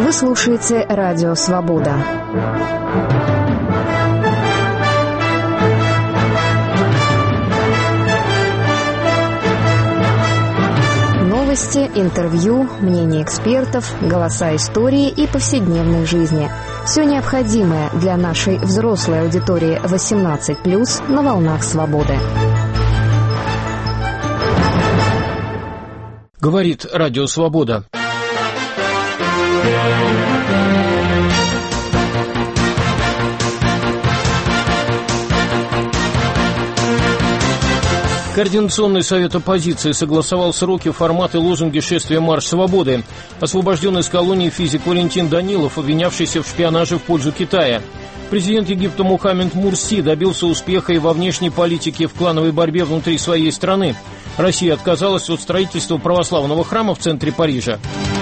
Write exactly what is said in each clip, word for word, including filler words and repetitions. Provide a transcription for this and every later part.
Вы слушаете Радио Свобода. Новости, интервью, мнения экспертов, голоса истории и повседневной жизни. Все необходимое для нашей взрослой аудитории восемнадцать плюс на волнах свободы. Говорит Радио Свобода. Координационный совет оппозиции согласовал сроки, форматы, лозунги шествия «Марш свободы». Освобожден из колонии физик Валентин Данилов, обвинявшийся в шпионаже в пользу Китая. Президент Египта Мухаммед Мурси добился успеха и во внешней политике, в клановой борьбе внутри своей страны. Россия отказалась от строительства православного храма в центре Парижа.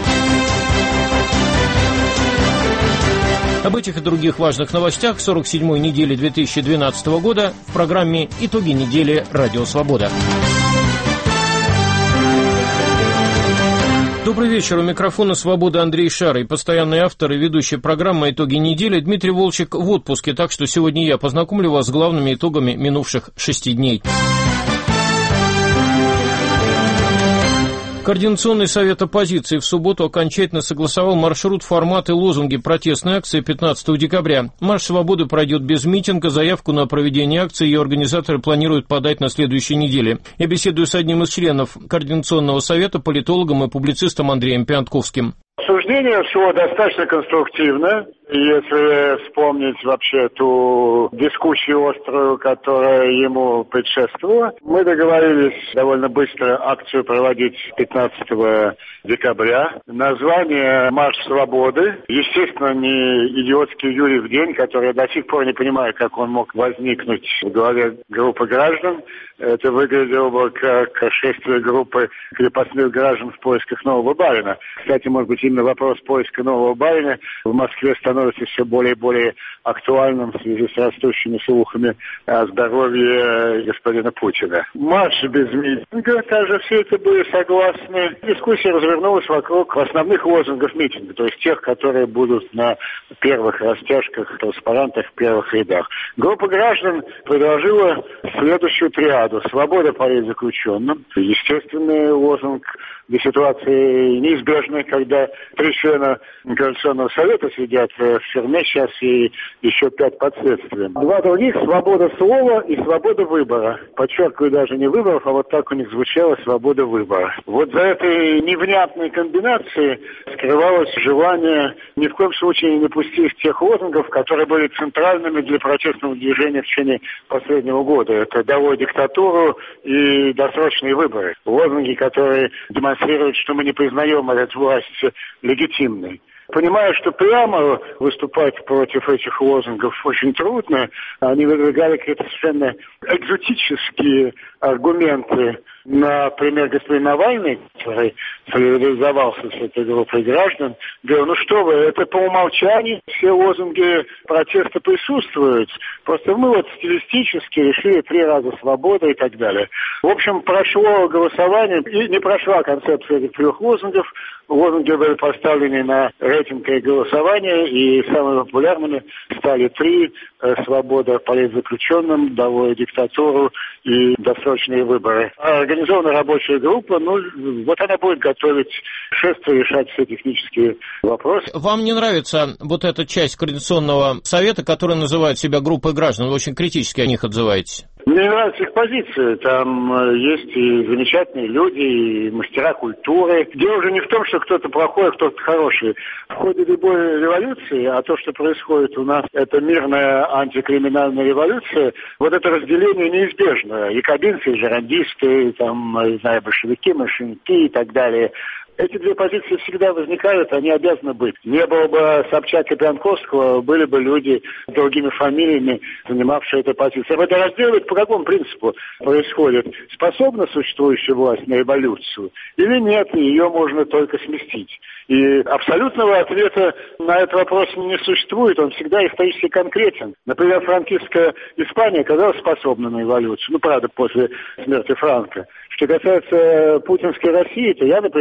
Об этих и других важных новостях сорок седьмой недели две тысячи двенадцатого года в программе «Итоги недели. Радио Свобода». Добрый вечер. У микрофона «Свобода» Андрей Шар и постоянный автор и ведущий программы «Итоги недели» Дмитрий Волчек в отпуске, так что сегодня я познакомлю вас с главными итогами минувших шести дней. Координационный совет оппозиции в субботу окончательно согласовал маршрут, формат и лозунги протестной акции пятнадцатого декабря. Марш свободы пройдет без митинга, заявку на проведение акции ее организаторы планируют подать на следующей неделе. Я беседую с одним из членов Координационного совета, политологом и публицистом Андреем Пиантковским. Обсуждение всего достаточно конструктивно. Если вспомнить вообще ту дискуссию острую, которая ему предшествовала, мы договорились довольно быстро акцию проводить пятнадцатого декабря. Название «Марш свободы». Естественно, не идиотский Юрьев день, который я до сих пор не понимаю, как он мог возникнуть в голове группы граждан. Это выглядело бы как шествие группы крепостных граждан в поисках нового барина. Кстати, может быть, именно вопрос поиска нового барина в Москве становится все более и более актуальным в связи с растущими слухами о здоровье господина Путина. Марш без митинга, также все это были согласны. Дискуссия развернулась вокруг основных лозунгов митинга, то есть тех, которые будут на первых растяжках, транспарантах в первых рядах. Группа граждан предложила следующую триаду. Свобода политзаключенным. Естественный лозунг для ситуации неизбежной, когда три члена Координационного совета сидят в тюрьме сейчас и еще пять под следствием. Два других — свобода слова и свобода выбора. Подчеркиваю, даже не выборов, а вот так у них звучало — свобода выбора. Вот за этой невнятной комбинацией скрывалось желание ни в коем случае не допустить тех лозунгов, которые были центральными для протестного движения в течение последнего года. Это «Долой диктатуру» и «Досрочные выборы». Лозунги, которые демонстрируют, что мы не признаем эту власть легитимной. Понимаю, что прямо выступать против этих лозунгов очень трудно. Они выдвигали какие-то совершенно экзотические аргументы. Например, господин Навальный, который солидаризовался с этой группой граждан, говорил: ну что вы, это по умолчанию, все лозунги протеста присутствуют. Просто мы вот стилистически решили три раза свобода и так далее. В общем, прошло голосование, и не прошла концепция этих трех лозунгов. Лозунги были поставлены на рейтинг и голосование, и самыми популярными стали три: свобода политзаключенным, долой диктатуру и досрочные выборы. Организована рабочая группа, ну вот она будет готовить шествие, решать все технические вопросы. Вам не нравится вот эта часть Координационного совета, которая называет себя группой граждан? Вы очень критически о них отзываетесь. Мне нравится их позиция. Там есть и замечательные люди, и мастера культуры. Дело уже не в том, что кто-то плохой, а кто-то хороший. В ходе любой революции, а то, что происходит у нас, это мирная антикриминальная революция, вот это разделение неизбежно. Якобинцы, жерандисты, там, не знаю, большевики, меньшевики и так далее. Эти две позиции всегда возникают, они обязаны быть. Не было бы Собчак и Пиантковского, были бы люди с другими фамилиями, занимавшие эту позицию. Это разделывает по какому принципу происходит? Способна существующая власть на революцию или нет, и ее можно только сместить? И абсолютного ответа на этот вопрос не существует, он всегда исторически конкретен. Например, франкистская Испания оказалась способна на революцию, ну, правда, после смерти Франко. Что касается путинской России, то я, например,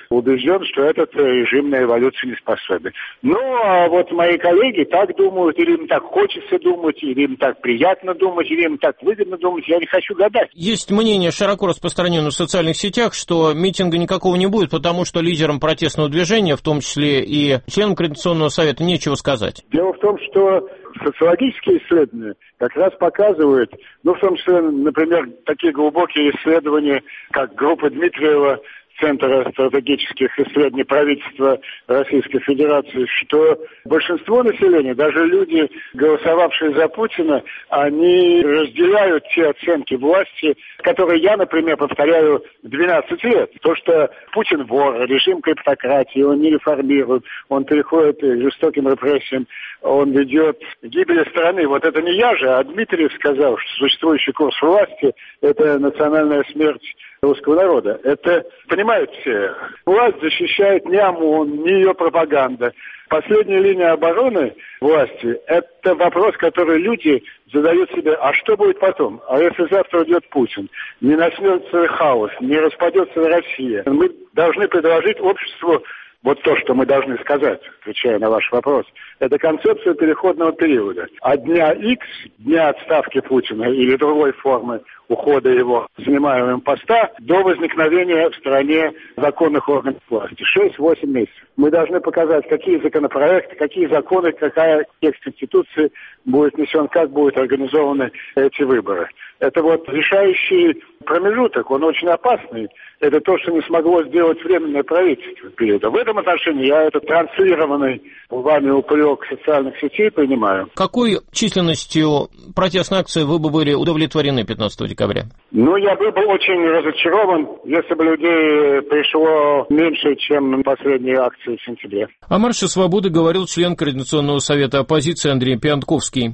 убежден, что этот режим на эволюцию не способен. Ну, а вот мои коллеги так думают, или им так хочется думать, или им так приятно думать, или им так выгодно думать, я не хочу гадать. Есть мнение, широко распространенное в социальных сетях, что митинга никакого не будет, потому что лидерам протестного движения, в том числе и членам Координационного совета, нечего сказать. Дело в том, что социологические исследования как раз показывают, ну, в том числе, например, такие глубокие исследования, как группа Дмитриева, Центра стратегических исследований правительства Российской Федерации, что большинство населения, даже люди, голосовавшие за Путина, они разделяют те оценки власти, которые я, например, повторяю двенадцать лет. То, что Путин вор, режим клептократии, он не реформирует, он переходит к жестоким репрессиям, он ведет к гибели страны. Вот это не я же, а Дмитриев сказал, что существующий курс власти – это национальная смерть русского народа. Это понимают все. Власть защищает не ОМОН, не ее пропаганда. Последняя линия обороны власти – это вопрос, который люди задают себе, а что будет потом? А если завтра уйдет Путин? Не начнется хаос, не распадется Россия? Мы должны предложить обществу вот то, что мы должны сказать, отвечая на ваш вопрос, это концепция переходного периода. От дня X, дня отставки Путина или другой формы ухода его с занимаемого поста, до возникновения в стране законных органов власти. шесть-восемь месяцев. Мы должны показать, какие законопроекты, какие законы, какая текст Конституции будет внесен, как будут организованы эти выборы. Это вот решающий промежуток, он очень опасный. Это то, что не смогло сделать Временное правительство периода. В этом отношении я этот транслированный вами упрек социальных сетей принимаю. Какой численностью протестной акции вы бы были удовлетворены пятнадцатого декабря? Ну, я был бы очень разочарован, если бы людей пришло меньше, чем на последние акции в сентябре. О марше свободы говорил член Координационного совета оппозиции Андрей Пиантковский.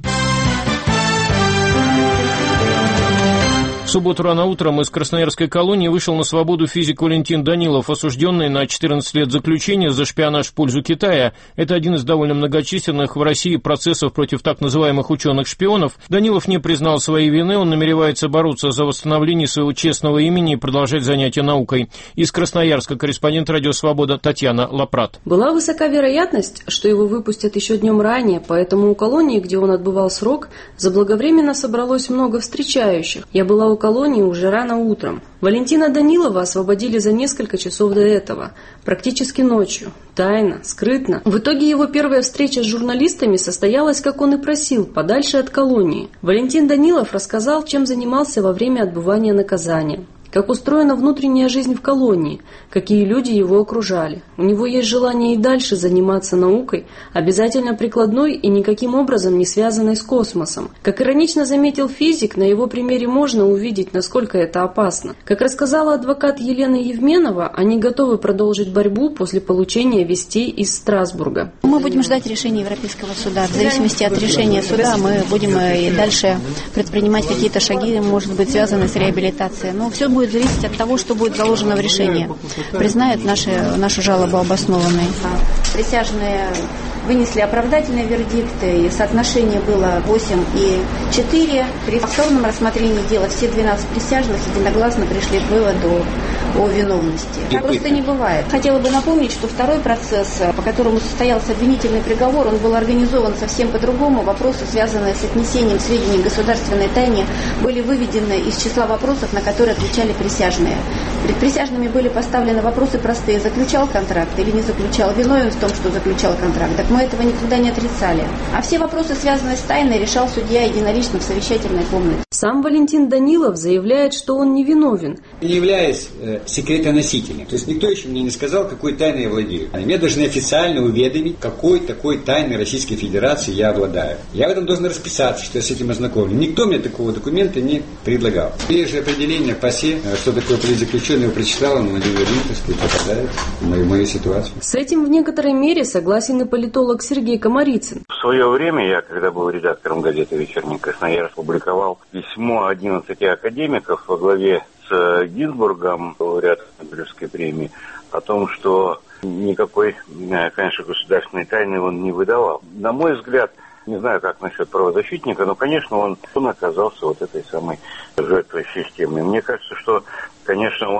В субботу рано утром из Красноярской колонии вышел на свободу физик Валентин Данилов, осужденный на четырнадцать лет заключения за шпионаж в пользу Китая. Это один из довольно многочисленных в России процессов против так называемых ученых-шпионов. Данилов не признал своей вины, он намеревается бороться за восстановление своего честного имени и продолжать занятия наукой. Из Красноярска корреспондент «Радио Свобода» Татьяна Лапрат. Была высока вероятность, что его выпустят еще днем ранее, поэтому у колонии, где он отбывал срок, заблаговременно собралось много встречающих. Я была у колонии уже рано утром. Валентина Данилова освободили за несколько часов до этого, практически ночью, тайно, скрытно. В итоге его первая встреча с журналистами состоялась, как он и просил, подальше от колонии. Валентин Данилов рассказал, чем занимался во время отбывания наказания. Как устроена внутренняя жизнь в колонии, какие люди его окружали. У него есть желание и дальше заниматься наукой, обязательно прикладной и никаким образом не связанной с космосом. Как иронично заметил физик, на его примере можно увидеть, насколько это опасно. Как рассказала адвокат Елена Евменова, они готовы продолжить борьбу после получения вестей из Страсбурга. Мы будем ждать решения Европейского суда. В зависимости от решения суда мы будем и дальше предпринимать какие-то шаги, может быть, связанные с реабилитацией. Но все будет зависеть от того, что будет заложено в решении. Признают наши, нашу жалобу обоснованной. Присяжные вынесли оправдательный вердикт, и соотношение было восемь и четыре. При повторном рассмотрении дела все двенадцать присяжных единогласно пришли к выводу о виновности. Так просто не бывает. Хотела бы напомнить, что второй процесс, по которому состоялся обвинительный приговор, он был организован совсем по-другому. Вопросы, связанные с отнесением сведений к государственной тайне, были выведены из числа вопросов, на которые отвечали присяжные. Перед присяжными были поставлены вопросы простые. Заключал контракт или не заключал? Виновен в том, что заключал контракт? Так мы этого никогда не отрицали. А все вопросы, связанные с тайной, решал судья единолично в совещательной комнате. Сам Валентин Данилов заявляет, что он не виновен. Не являюсь э, секретоносителем. То есть никто еще мне не сказал, какой тайной я владею. Меня должны официально уведомить, какой такой тайной Российской Федерации я обладаю. Я в этом должен расписаться, что я с этим ознакомлен. Никто мне такого документа не предлагал. Есть же определение ПАСЕ, что такое политзаключенный, его прочитал, он один в один, так сказать, попадает в мою, в мою ситуацию. С этим в некоторой мере согласен и политолог Сергей Комарицын. В свое время я, когда был редактором газеты «Вечерний Красноярск», публиковал письмо одиннадцати академиков во главе с Гинзбургом, лауреатом Нобелевской премии, о том, что никакой, конечно, государственной тайны он не выдавал. На мой взгляд, не знаю, как насчет правозащитника, но, конечно, он, он оказался вот этой самой жертвой системы. Мне кажется, что, конечно, он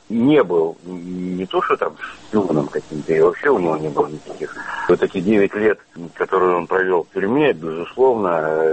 не был не то, что там шпионом каким-то, и вообще у него не было никаких. Вот эти девять лет, которые он провел в тюрьме, безусловно,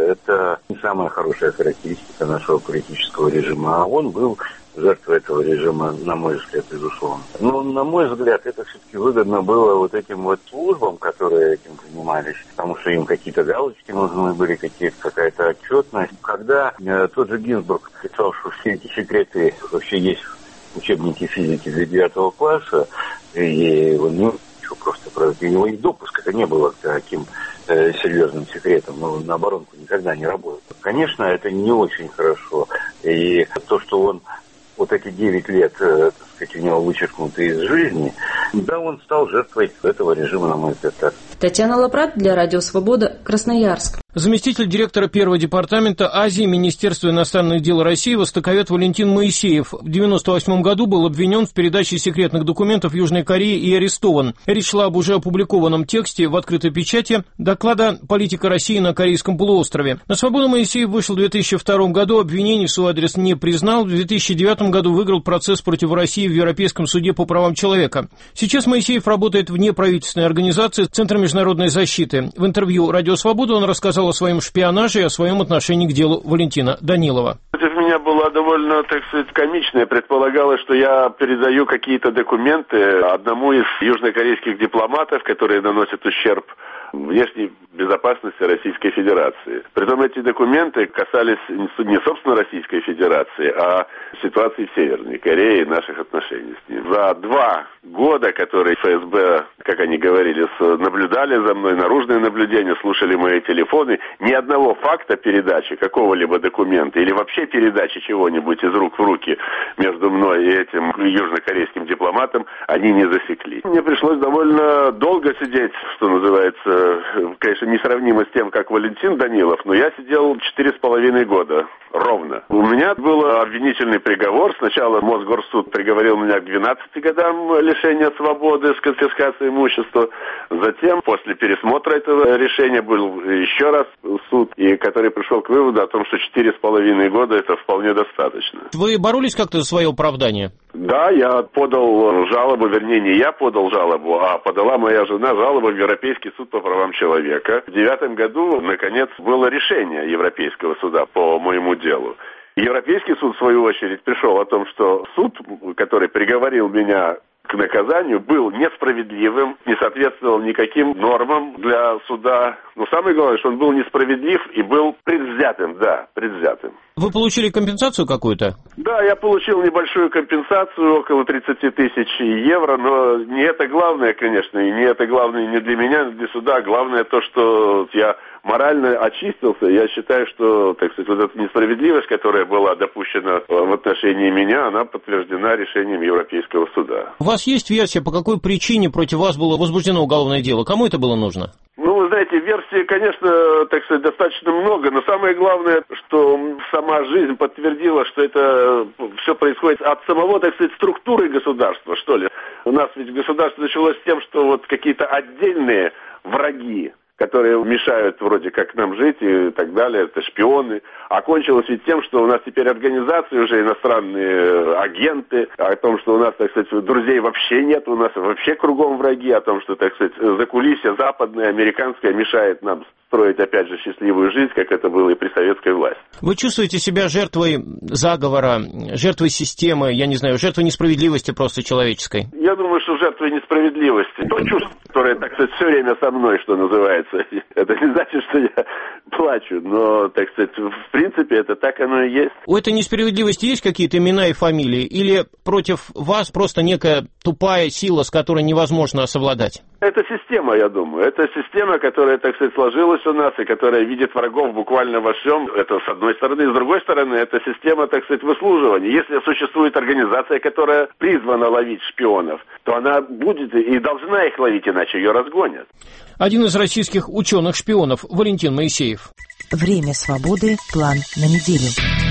это не самая хорошая характеристика нашего политического режима. А он был жертвой этого режима, на мой взгляд, безусловно. Но, на мой взгляд, это все-таки выгодно было вот этим вот службам, которые этим занимались, потому что им какие-то галочки нужны были, какие-то, какая-то отчетность. Когда э, тот же Гинзбург писал, что все эти секреты вообще есть в учебнике физики для девятого класса, и его не просто для него их допуск, это не было таким э, серьезным секретом, но на оборонку никогда не работал. Конечно, это не очень хорошо. И то, что он вот эти девять лет, так сказать, у него вычеркнуты из жизни, да, он стал жертвой этого режима, на мой взгляд. Татьяна Лапрат для Радио Свобода, Красноярск. Заместитель директора первого департамента Азии Министерства иностранных дел России востоковед Валентин Моисеев в девяносто восьмом году был обвинен в передаче секретных документов Южной Корее и арестован. Речь шла об уже опубликованном тексте в открытой печати доклада «Политика России на Корейском полуострове». На свободу Моисеев вышел в две тысячи втором году, обвинений в свой адрес не признал. В две тысячи девятом году выиграл процесс против России в Европейском суде по правам человека. Сейчас Моисеев работает в неправительственной организации Центра международной защиты. В интервью «Радио Свобода» он рассказал о своем шпионаже и о своем отношении к делу Валентина Данилова. Против меня была довольно, так сказать, комичная. Предполагалось, что я передаю какие-то документы одному из южнокорейских дипломатов, которые наносят ущерб внешней безопасности Российской Федерации. Притом эти документы касались не собственно Российской Федерации, а ситуации в Северной Корее и наших отношений с ней. За два года, которые ФСБ, как они говорили, наблюдали за мной, наружное наблюдение, слушали мои телефоны, ни одного факта передачи какого-либо документа или вообще передачи чего-нибудь из рук в руки между мной и этим южнокорейским дипломатом они не засекли. Мне пришлось довольно долго сидеть, что называется, конечно, несравнимо с тем, как Валентин Данилов, но я сидел четыре с половиной года ровно. У меня был обвинительный приговор. Сначала Мосгорсуд приговорил меня к двенадцати годам лишения свободы с конфискацией имущества. Затем, после пересмотра этого решения, был еще раз суд, и который пришел к выводу о том, что четыре с половиной года это вполне достаточно. Вы боролись как-то за свое оправдание? Да, я подал жалобу, вернее, не я подал жалобу, а подала моя жена жалобу в Европейский суд по правам человека. В девятом году, наконец, было решение Европейского суда по моему делу. Европейский суд, в свою очередь, пришел о том, что суд, который приговорил меня к наказанию, был несправедливым, не соответствовал никаким нормам для суда. Но самое главное, что он был несправедлив и был предвзятым, да, предвзятым. Вы получили компенсацию какую-то? Да, я получил небольшую компенсацию, около тридцать тысяч евро, но не это главное, конечно, и не это главное не для меня, не для суда. Главное то, что я морально очистился. Я считаю, что, так сказать, вот эта несправедливость, которая была допущена в отношении меня, она подтверждена решением Европейского суда. У вас есть версия, по какой причине против вас было возбуждено уголовное дело? Кому это было нужно? Ну, вы знаете, версий, конечно, так сказать, достаточно много, но самое главное, что сама жизнь подтвердила, что это все происходит от самого, так сказать, структуры государства, что ли. У нас ведь государство началось с тем, что вот какие-то отдельные враги, которые мешают вроде как нам жить и так далее, это шпионы. Окончилось ведь тем, что у нас теперь организации уже иностранные агенты, о том, что у нас, так сказать, друзей вообще нет, у нас вообще кругом враги, о том, что, так сказать, закулисье западное, американское мешает нам строить, опять же, счастливую жизнь, как это было и при советской власти. Вы чувствуете себя жертвой заговора, жертвой системы, я не знаю, жертвой несправедливости просто человеческой? Я думаю, что жертвой несправедливости. То чувство, которое, так сказать, все время со мной, что называется. Это не значит, что я плачу, но, так сказать, в принципе, это так оно и есть. У этой несправедливости есть какие-то имена и фамилии? Или против вас просто некая тупая сила, с которой невозможно совладать? Это система, я думаю. Это система, которая, так сказать, сложилась у нас и которая видит врагов буквально во всем. Это с одной стороны. С другой стороны, это система, так сказать, выслуживания. Если существует организация, которая призвана ловить шпионов, то она будет и должна их ловить, иначе ее разгонят. Один из российских ученых-шпионов, Валентин Моисеев. Время свободы. План на неделю.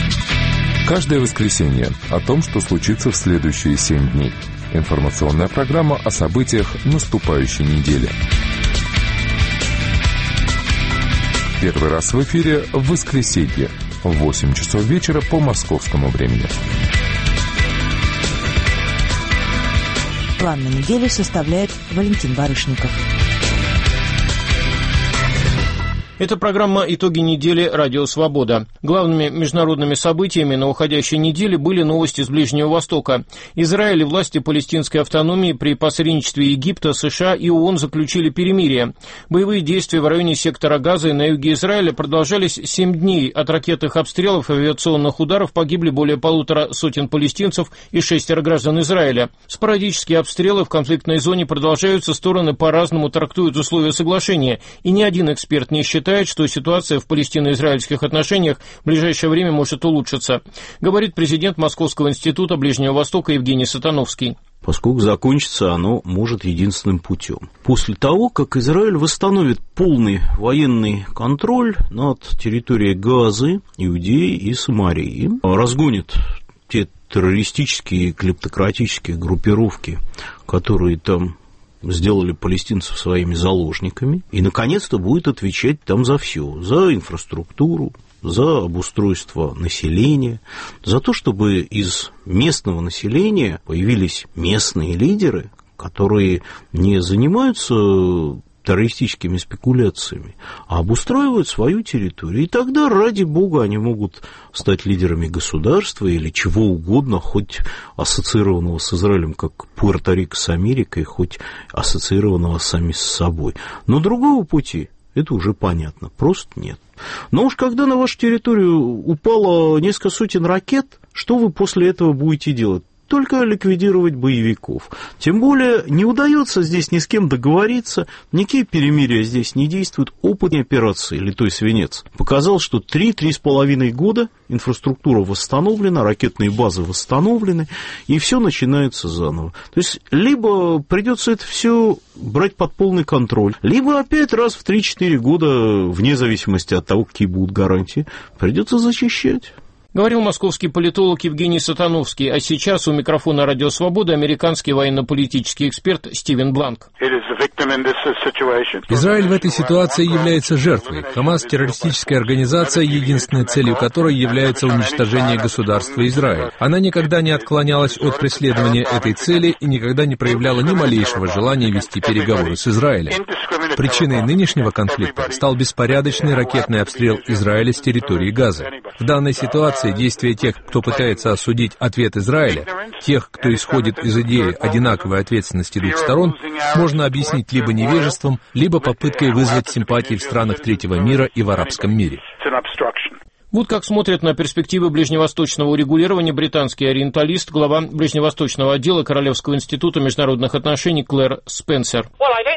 Каждое воскресенье о том, что случится в следующие семь дней. Информационная программа о событиях наступающей недели. Первый раз в эфире в воскресенье в восемь часов вечера по московскому времени. План на неделю составляет Валентин Барышников. Это программа «Итоги недели. Радио Свобода». Главными международными событиями на уходящей неделе были новости с Ближнего Востока. Израиль и власти палестинской автономии при посредничестве Египта, США и ООН заключили перемирие. Боевые действия в районе сектора Газа и на юге Израиля продолжались семь дней. От ракетных обстрелов и авиационных ударов погибли более полутора сотен палестинцев и шестеро граждан Израиля. Спорадические обстрелы в конфликтной зоне продолжаются, стороны по-разному трактуют условия соглашения, и ни один эксперт не считает, что ситуация в палестино-израильских отношениях в ближайшее время может улучшиться, говорит президент Московского института Ближнего Востока Евгений Сатановский. Поскольку закончится оно может единственным путем. После того, как Израиль восстановит полный военный контроль над территорией Газы, Иудеи и Самарии, разгонит те террористические и клептократические группировки, которые там сделали палестинцев своими заложниками, и, наконец-то, будет отвечать там за все, за инфраструктуру, за обустройство населения, за то, чтобы из местного населения появились местные лидеры, которые не занимаются террористическими спекуляциями, а обустраивают свою территорию. И тогда, ради бога, они могут стать лидерами государства или чего угодно, хоть ассоциированного с Израилем, как Пуэрто-Рико с Америкой, хоть ассоциированного сами с собой. Но другого пути, это уже понятно, просто нет. Но уж когда на вашу территорию упало несколько сотен ракет, что вы после этого будете делать? Только ликвидировать боевиков. Тем более не удается здесь ни с кем договориться, никакие перемирия здесь не действуют. Опытной операции «Литой свинец» показал, что три-три с половиной года инфраструктура восстановлена, ракетные базы восстановлены, и все начинается заново. То есть либо придется это все брать под полный контроль, либо опять раз в три-четыре года, вне зависимости от того, какие будут гарантии, придется зачищать. Говорил московский политолог Евгений Сатановский, а сейчас у микрофона «Радио Свобода» американский военно-политический эксперт Стивен Бланк. Израиль в этой ситуации является жертвой. Хамас – террористическая организация, единственной целью которой является уничтожение государства Израиль. Она никогда не отклонялась от преследования этой цели и никогда не проявляла ни малейшего желания вести переговоры с Израилем. Причиной нынешнего конфликта стал беспорядочный ракетный обстрел Израиля с территории Газы. В данной ситуации действия тех, кто пытается осудить ответ Израиля, тех, кто исходит из идеи одинаковой ответственности двух сторон, можно объяснить либо невежеством, либо попыткой вызвать симпатии в странах третьего мира и в арабском мире. Вот как смотрят на перспективы ближневосточного урегулирования британский ориенталист, глава ближневосточного отдела Королевского института международных отношений Клэр Спенсер.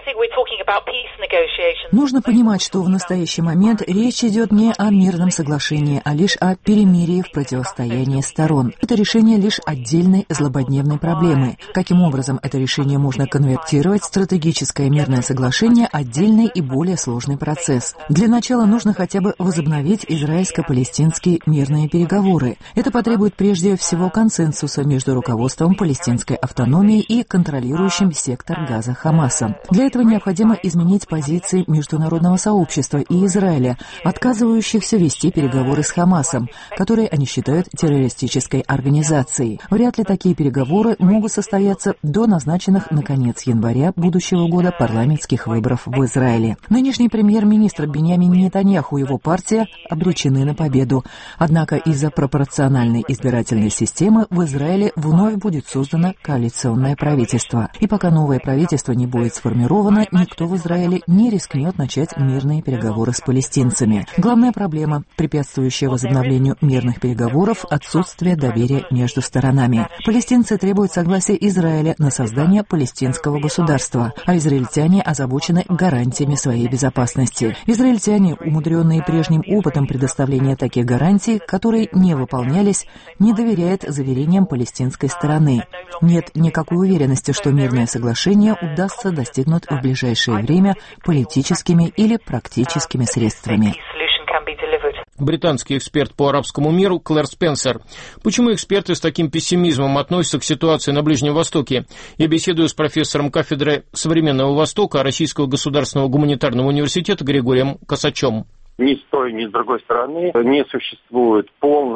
Нужно понимать, что в настоящий момент речь идет не о мирном соглашении, а лишь о перемирии в противостоянии сторон. Это решение лишь отдельной злободневной проблемы. Каким образом это решение можно конвертировать в стратегическое мирное соглашение – отдельный и более сложный процесс. Для начала нужно хотя бы возобновить израильско-палестинские мирные переговоры. Это потребует прежде всего консенсуса между руководством палестинской автономии и контролирующим сектор Газа Хамасом. Для этого необходимо изменить позиции международного сообщества и Израиля, отказывающихся вести переговоры с Хамасом, которые они считают террористической организацией. Вряд ли такие переговоры могут состояться до назначенных на конец января будущего года парламентских выборов в Израиле. Нынешний премьер-министр Биньямин Нетаньяху и его партия обречены на победу. Однако из-за пропорциональной избирательной системы в Израиле вновь будет создано коалиционное правительство. И пока новое правительство не будет сформировано, никто в Израиле не рискнет начать мирные переговоры с палестинцами. Главная проблема, препятствующая возобновлению мирных переговоров, отсутствие доверия между сторонами. Палестинцы требуют согласия Израиля на создание палестинского государства, а израильтяне озабочены гарантиями своей безопасности. Израильтяне, умудренные прежним опытом предоставления таких гарантий, которые не выполнялись, не доверяют заверениям палестинской стороны. Нет никакой уверенности, что мирное соглашение удастся достигнуть в ближайшее время политическими или практическими средствами. Британский эксперт по арабскому миру Клэр Спенсер. Почему эксперты с таким пессимизмом относятся к ситуации на Ближнем Востоке? Я беседую с профессором кафедры современного Востока Российского государственного гуманитарного университета Григорием Косачем. Ни с той, ни с другой стороны не существует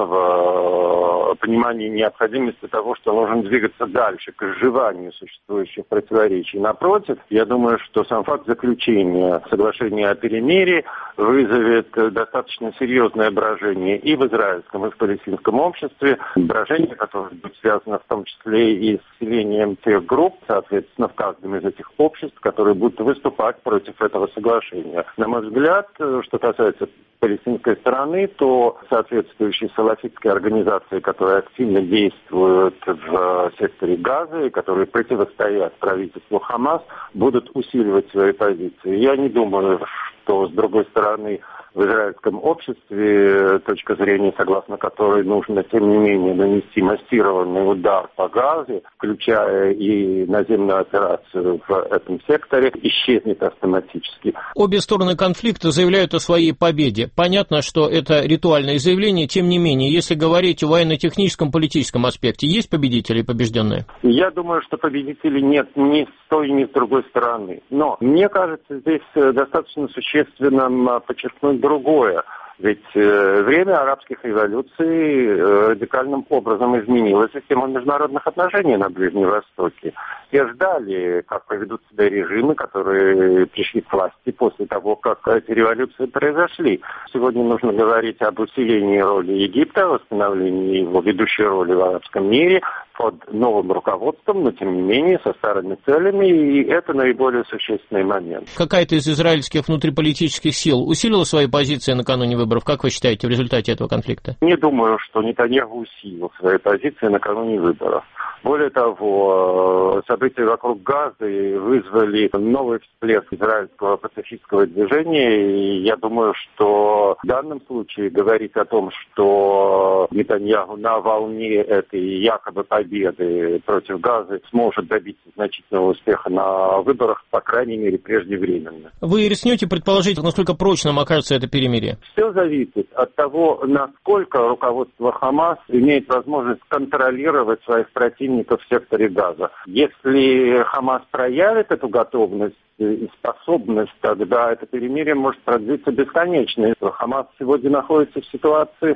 полного понимания необходимости того, что нужно двигаться дальше к изживанию существующих противоречий. Напротив, я думаю, что сам факт заключения соглашения о перемирии вызовет достаточно серьезное брожение и в израильском, и в палестинском обществе. Брожение, которое будет связано в том числе и с населением тех групп, соответственно, в каждом из этих обществ, которые будут выступать против этого соглашения. На мой взгляд, что касается палестинской стороны, то соответствующие салафитские организации, которые активно действуют в секторе Газы, которые противостоят правительству Хамас, будут усиливать свои позиции. Я не думаю, что с другой стороны в израильском обществе точка зрения, согласно которой нужно, тем не менее, нанести массированный удар по Газе, включая и наземную операцию в этом секторе, исчезнет автоматически. Обе стороны конфликта заявляют о своей победе. Понятно, что это ритуальное заявление, тем не менее, если говорить о военно-техническом политическом аспекте, есть победители и побежденные? Я думаю, что победителей нет ни с той, ни с другой стороны. Но мне кажется, здесь достаточно существенно подчеркнуть другое. Ведь э, время арабских революций э, радикальным образом изменило систему международных отношений на Ближнем Востоке. Все ждали, как поведут себя режимы, которые пришли к власти после того, как эти революции произошли. Сегодня нужно говорить об усилении роли Египта, восстановлении его ведущей роли в арабском мире под новым руководством, но тем не менее со старыми целями, и это наиболее существенный момент. Какая-то из израильских внутриполитических сил усилила свои позиции накануне выборов, как вы считаете, в результате этого конфликта? Не думаю, что Нетаньяху усилил свои позиции накануне выборов. Более того, события вокруг Газы вызвали новый всплеск израильского пацифистского движения, и я думаю, что в данном случае говорить о том, что Нетаньяху на волне этой якобы победы против Газы сможет добиться значительного успеха на выборах, по крайней мере, преждевременно. Вы рискнете предположить, насколько прочным окажется это перемирие? Все зависит от того, насколько руководство Хамас имеет возможность контролировать своих противников в секторе Газа. Если Хамас проявит эту готовность и способность, тогда это перемирие может продлиться бесконечно. Хамас сегодня находится в ситуации,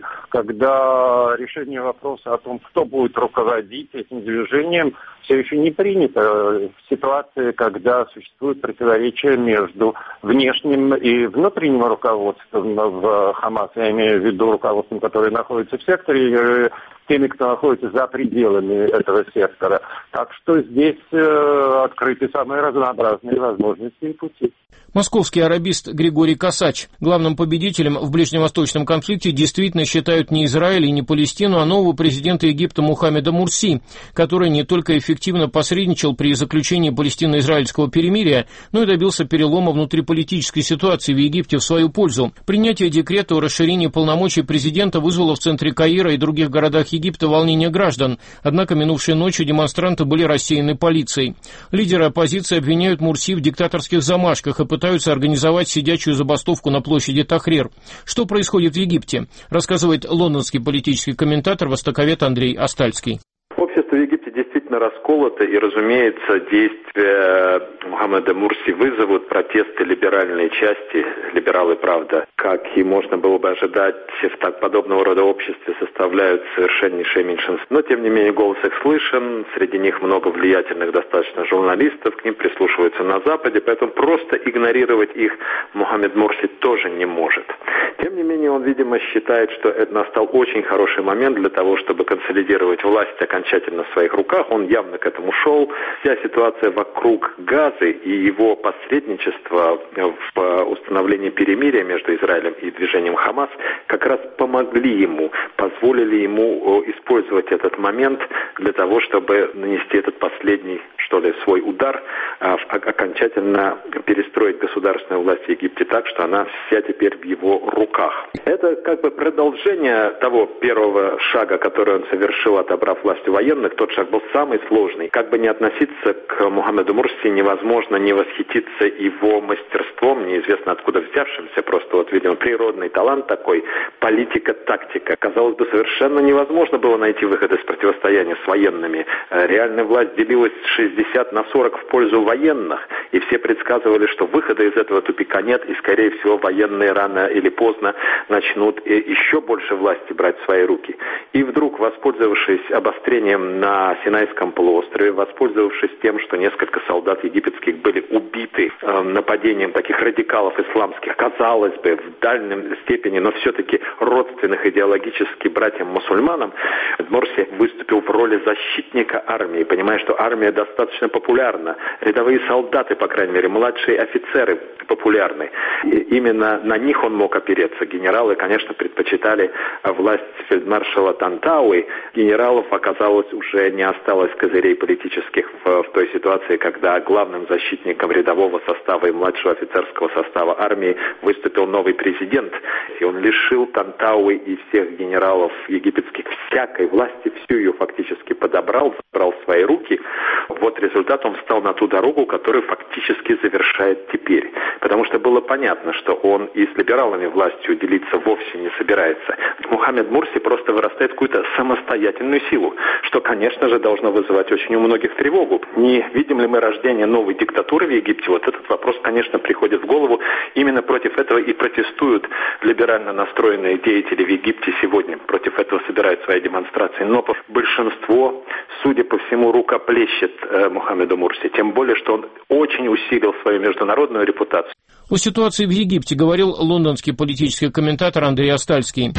когда решение вопроса о том, кто будет руководить этим движением, все еще не принято. В ситуации, когда существует противоречие между внешним и внутренним руководством в Хамас, я имею в виду руководством, которое находится в секторе, теми, кто находится за пределами этого сектора. Так что здесь э, открыты самые разнообразные возможности и пути. Московский арабист Григорий Косач. Главным победителем в ближневосточном конфликте действительно считают не Израиль и не Палестину, а нового президента Египта Мухаммеда Мурси, который не только эффективно посредничал при заключении палестино-израильского перемирия, но и добился перелома внутриполитической ситуации в Египте в свою пользу. Принятие декрета о расширении полномочий президента вызвало в центре Каира и других городах Египта волнение граждан, однако минувшей ночью демонстранты были рассеяны полицией. Лидеры оппозиции обвиняют Мурси в диктаторских замашках и пытаются организовать сидячую забастовку на площади Тахрир. Что происходит в Египте, рассказывает лондонский политический комментатор, востоковед Андрей Астальский. Общество в Египте действительно расколото, и, разумеется, действия Мухаммеда Мурси вызовут протесты либеральной части, либералы, правда, как и можно было бы ожидать, в так подобного рода обществе составляют совершеннейшее меньшинство. Но, тем не менее, голос их слышен, среди них много влиятельных достаточно журналистов, к ним прислушиваются на Западе, поэтому просто игнорировать их Мухаммед Мурси тоже не может. Тем не менее, он, видимо, считает, что это настал очень хороший момент для того, чтобы консолидировать власть окончательно в своих руках. Он явно к этому шел. Вся ситуация вокруг Газы и его посредничество в установлении перемирия между Израилем и движением Хамас как раз помогли ему, позволили ему использовать этот момент для того, чтобы нанести этот последний, что ли, свой удар, окончательно перестроить государственную власть в Египте так, что она вся теперь в его руках. Это как бы продолжение того первого шага, который он совершил, отобрав власть у военных. Тот шаг был самый сложный. Как бы не относиться к Мухаммеду Мурси, невозможно не восхититься его мастерством, неизвестно откуда взявшимся, просто вот, видимо, природный талант такой, политика, тактика. Казалось бы, совершенно невозможно было найти выход из противостояния с военными. Реальная власть делилась шестьдесят на сорок в пользу военных, и все предсказывали, что выхода из этого тупика нет, и, скорее всего, военные рано или поздно начнут еще больше власти брать в свои руки. И вдруг, воспользовавшись обострением на Синайском полуострове, воспользовавшись тем, что несколько солдат египетских были убиты э, нападением таких радикалов исламских, казалось бы, в дальнем степени, но все-таки родственных идеологически братьям-мусульманам, Морси выступил в роли защитника армии, понимая, что армия достаточно популярна, рядовые солдаты, по крайней мере, младшие офицеры популярны. И именно на них он мог опереться. Генералы, конечно, предпочитали власть фельдмаршала Тантауи. Генералов оказалось уже не осталось козырей политических в, в той ситуации, когда главным защитником рядового состава и младшего офицерского состава армии выступил новый президент. И он лишил Тантауи и всех генералов египетских всякой власти, всю ее фактически подобрал, забрал в свои руки. Вот результат, он встал на ту дорогу, которую фактически завершает теперь. Потому что было понятно, что он и с либералами властью делиться вовсе не собирается. Мухаммед Мурси просто вырастает в какую-то самостоятельную силу, что, конечно же, должно вызывать очень у многих тревогу. Не видим ли мы рождение новой диктатуры в Египте? Вот этот вопрос, конечно, приходит в голову. Именно против этого и протестуют либерально настроенные деятели в Египте сегодня. Против этого собирают свои демонстрации. Но большинство, судя по всему, рукоплещет э, Мухаммеду Мурси. Тем более, что он очень усилил свою международную репутацию. О ситуации в Египте говорил лондонский политический комментатор Андрей Астальский.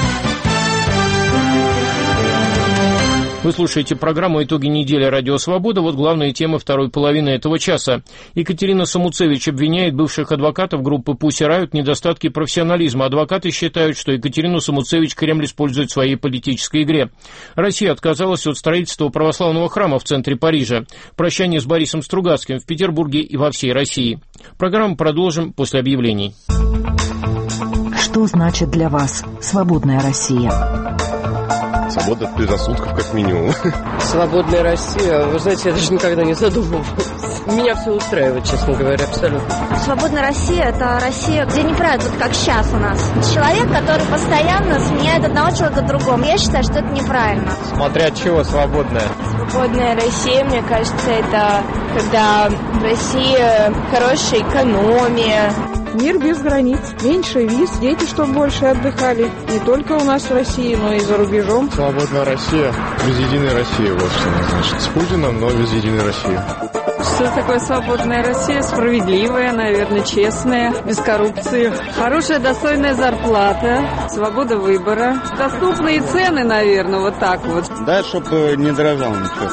Вы слушаете программу «Итоги недели. Радио Свобода». Вот главные темы второй половины этого часа. Екатерина Самуцевич обвиняет бывших адвокатов группы Pussy Riot в недостатке профессионализма. Адвокаты считают, что Екатерину Самуцевич Кремль использует в своей политической игре. Россия отказалась от строительства православного храма в центре Парижа. Прощание с Борисом Стругацким в Петербурге и во всей России. Программу продолжим после объявлений. Что значит для вас свободная Россия? Свобода от предрассудков, как минимум. Свободная Россия, вы знаете, я даже никогда не задумывалась. Меня все устраивает, честно говоря, абсолютно. Свободная Россия – это Россия, где не правят, вот как сейчас у нас. Человек, который постоянно сменяет одного человека другому. Я считаю, что это неправильно. Смотря от чего свободная? Свободная Россия, мне кажется, это когда в России хорошая экономия. Мир без границ, меньше виз, дети, чтобы больше отдыхали. Не только у нас в России, но и за рубежом. Свободная Россия без единой России, вот что она значит. С Путиным, но без единой России. Что такое свободная Россия? Справедливая, наверное, честная, без коррупции. Хорошая, достойная зарплата, свобода выбора. Доступные цены, наверное, вот так вот. Да, чтобы не дорожало ничего.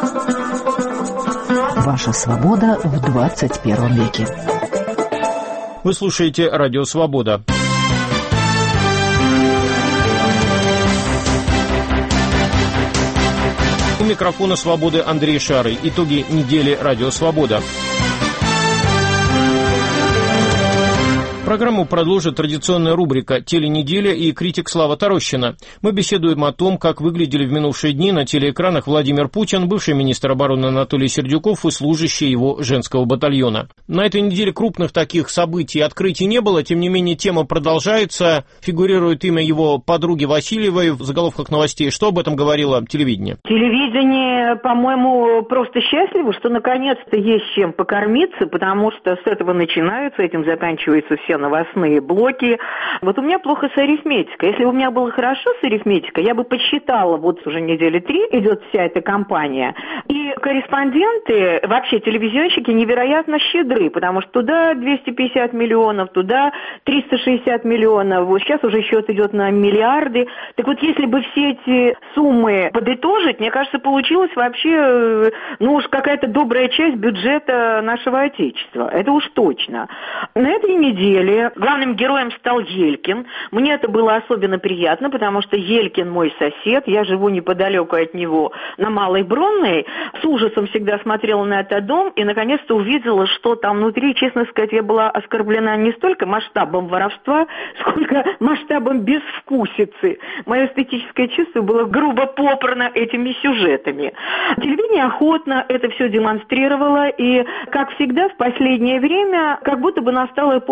Ваша свобода в двадцать первом веке. Вы слушаете «Радио Свобода». У микрофона «Свободы» Андрей Шарый. Итоги недели «Радио Свобода». Программу продолжит традиционная рубрика «Теленеделя» и критик Слава Тарощина. Мы беседуем о том, как выглядели в минувшие дни на телеэкранах Владимир Путин, бывший министр обороны Анатолий Сердюков и служащие его женского батальона. На этой неделе крупных таких событий и открытий не было, тем не менее тема продолжается. Фигурирует имя его подруги Васильевой в заголовках новостей. Что об этом говорило телевидение? Телевидение, по-моему, просто счастливо, что наконец-то есть чем покормиться, потому что с этого начинаются, этим заканчиваются все новостные блоки. Вот у меня плохо с арифметикой. Если бы у меня было хорошо с арифметикой, я бы подсчитала, вот уже недели три идет вся эта кампания. И корреспонденты, вообще телевизионщики невероятно щедры, потому что туда двести пятьдесят миллионов, туда триста шестьдесят миллионов, вот сейчас уже счет идет на миллиарды. Так вот, если бы все эти суммы подытожить, мне кажется, получилась вообще, ну уж какая-то добрая часть бюджета нашего Отечества. Это уж точно. На этой неделе главным героем стал Елькин. Мне это было особенно приятно, потому что Елькин мой сосед, я живу неподалеку от него на Малой Бронной. С ужасом всегда смотрела на этот дом и наконец-то увидела, что там внутри. Честно сказать, я была оскорблена не столько масштабом воровства, сколько масштабом безвкусицы. Мое эстетическое чувство было грубо попрано этими сюжетами. Телевидение охотно это все демонстрировало, и, как всегда, в последнее время как будто бы настала эпоха гостелерадио.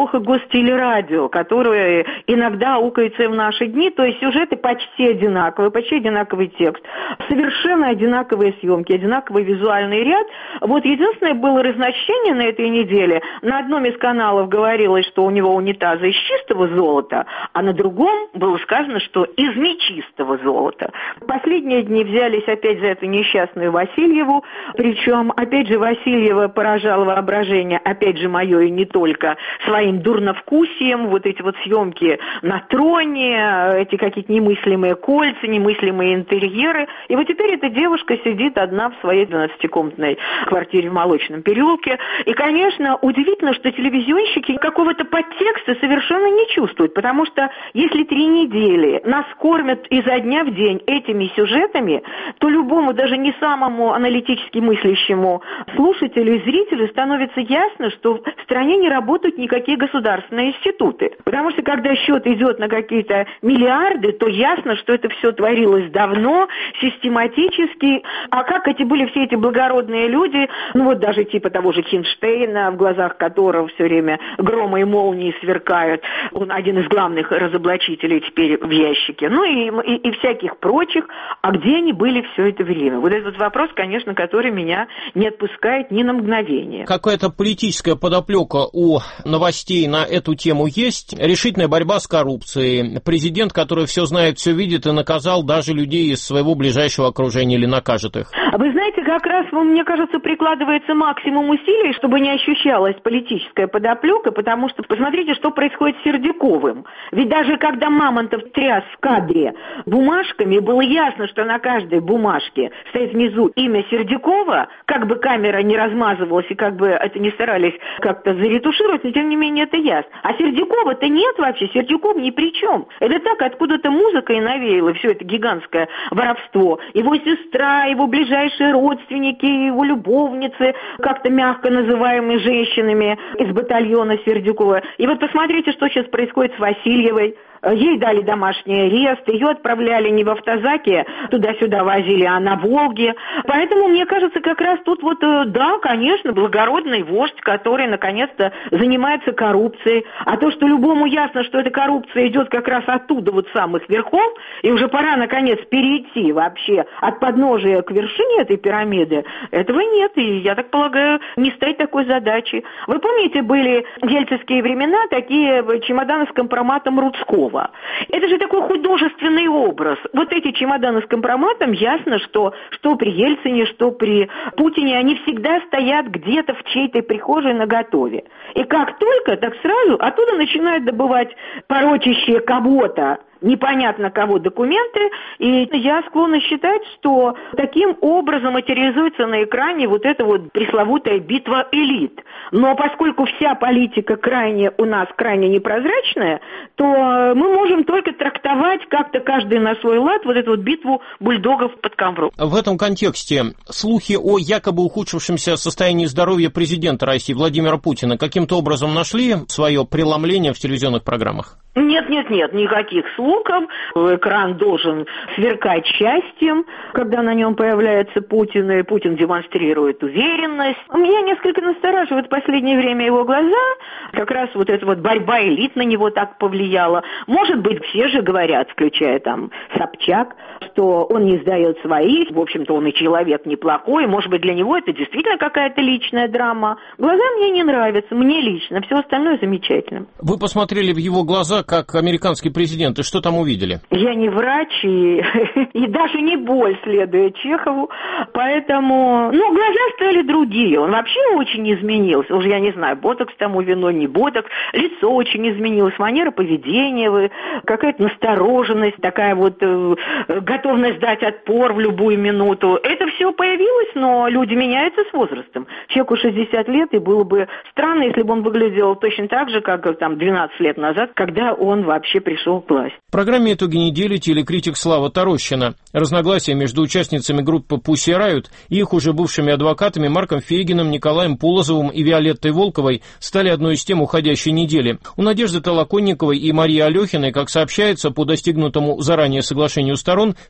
телерадио, которое иногда аукается и в наши дни, то есть сюжеты почти одинаковые, почти одинаковый текст, совершенно одинаковые съемки, одинаковый визуальный ряд. Вот единственное было разночтение на этой неделе. На одном из каналов говорилось, что у него унитазы из чистого золота, а на другом было сказано, что из нечистого золота. Последние дни взялись опять за эту несчастную Васильеву, причем, опять же, Васильева поражала воображение, опять же, мое и не только, своим дурновкусием, вот эти вот съемки на троне, эти какие-то немыслимые кольца, немыслимые интерьеры. И вот теперь эта девушка сидит одна в своей двенадцатикомнатной квартире в Молочном переулке. И, конечно, удивительно, что телевизионщики какого-то подтекста совершенно не чувствуют, потому что если три недели нас кормят изо дня в день этими сюжетами, то любому, даже не самому аналитически мыслящему слушателю и зрителю становится ясно, что в стране не работают никакие государственные институты. Потому что когда счет идет на какие-то миллиарды, то ясно, что это все творилось давно, систематически. А как эти были все эти благородные люди, ну вот даже типа того же Хинштейна, в глазах которого все время громы и молнии сверкают, он один из главных разоблачителей теперь в ящике, ну и, и, и всяких прочих, а где они были все это время? Вот этот вопрос, конечно, который меня не отпускает ни на мгновение. Какая-то политическая подоплека у новостей на эту тему есть? Решительная борьба с коррупцией, президент, который все знает, все видит и наказал даже людей из своего ближайшего окружения или накажет их? Вы знаете, как раз, мне кажется, прикладывается максимум усилий, чтобы не ощущалась политическая подоплека, потому что посмотрите, что происходит с Сердюковым. Ведь даже когда Мамонтов тряс в кадре бумажками, было ясно, что на каждой бумажке стоит внизу имя Сердюкова, как бы камера не размазывалась и как бы это не старались как-то заретушировать, но тем не менее это ясно. А Сердюкова-то нет вообще, Сердюков ни при чем. Это так, откуда-то музыка и навеяла все это гигантское воровство. Его сестра, его ближайшие родственники, его любовницы, как-то мягко называемые женщинами из батальона Сердюкова. И вот посмотрите, что сейчас происходит с Васильевой. Ей дали домашний арест, ее отправляли не в автозаке, туда-сюда возили, а на Волге. Поэтому, мне кажется, как раз тут вот, да, конечно, благородный вождь, который, наконец-то, занимается коррупцией. А то, что любому ясно, что эта коррупция идет как раз оттуда, вот самых верхов, и уже пора, наконец, перейти вообще от подножия к вершине этой пирамиды, этого нет, и, я так полагаю, не стоит такой задачи. Вы помните, были ельцинские времена, такие чемоданы с компроматом Рудского. Это же такой художественный образ. Вот эти чемоданы с компроматом, ясно, что что при Ельцине, что при Путине, они всегда стоят где-то в чьей-то прихожей наготове. И как только, так сразу оттуда начинают добывать порочащие кого-то, непонятно кого документы, и я склонна считать, что таким образом материализуется на экране вот эта вот пресловутая битва элит. Но поскольку вся политика крайне у нас крайне непрозрачная, то мы можем только трактовать как-то каждый на свой лад вот эту вот битву бульдогов под ковром. В этом контексте слухи о якобы ухудшившемся состоянии здоровья президента России Владимира Путина каким-то образом нашли свое преломление в телевизионных программах? Нет, нет, нет, никаких слухов. Экран должен сверкать счастьем, когда на нем появляется Путин, и Путин демонстрирует уверенность. Меня несколько настораживает в последнее время его глаза. Как раз вот эта вот борьба элит на него так повлияла. Может быть, все же говорят, включая там Собчак, что он не сдает своих. В общем-то, он и человек неплохой. Может быть, для него это действительно какая-то личная драма. Глаза мне не нравятся, мне лично. Все остальное замечательно. Вы посмотрели в его глаза, как американский президент, и что там увидели? Я не врач и, и даже не боль, следуя Чехову, поэтому, ну, глаза стали другие, он вообще очень изменился, уже я не знаю, ботокс тому виной, не ботокс, лицо очень изменилось, манера поведения, какая-то настороженность, такая вот э, готовность дать отпор в любую минуту, это все появилось, но люди меняются с возрастом. Человеку шестьдесят лет, и было бы странно, если бы он выглядел точно так же, как там двенадцать лет назад, когда он вообще пришел к власти. В программе «Итоги недели» телекритик Слава Тарощина. Разногласия между участницами группы «Пусси Райот» и их уже бывшими адвокатами Марком Фейгиным, Николаем Полозовым и Виолеттой Волковой стали одной из тем уходящей недели. У Надежды Толоконниковой и Марии Алехиной, как сообщается, по достигнутому заранее соглашению сторон, с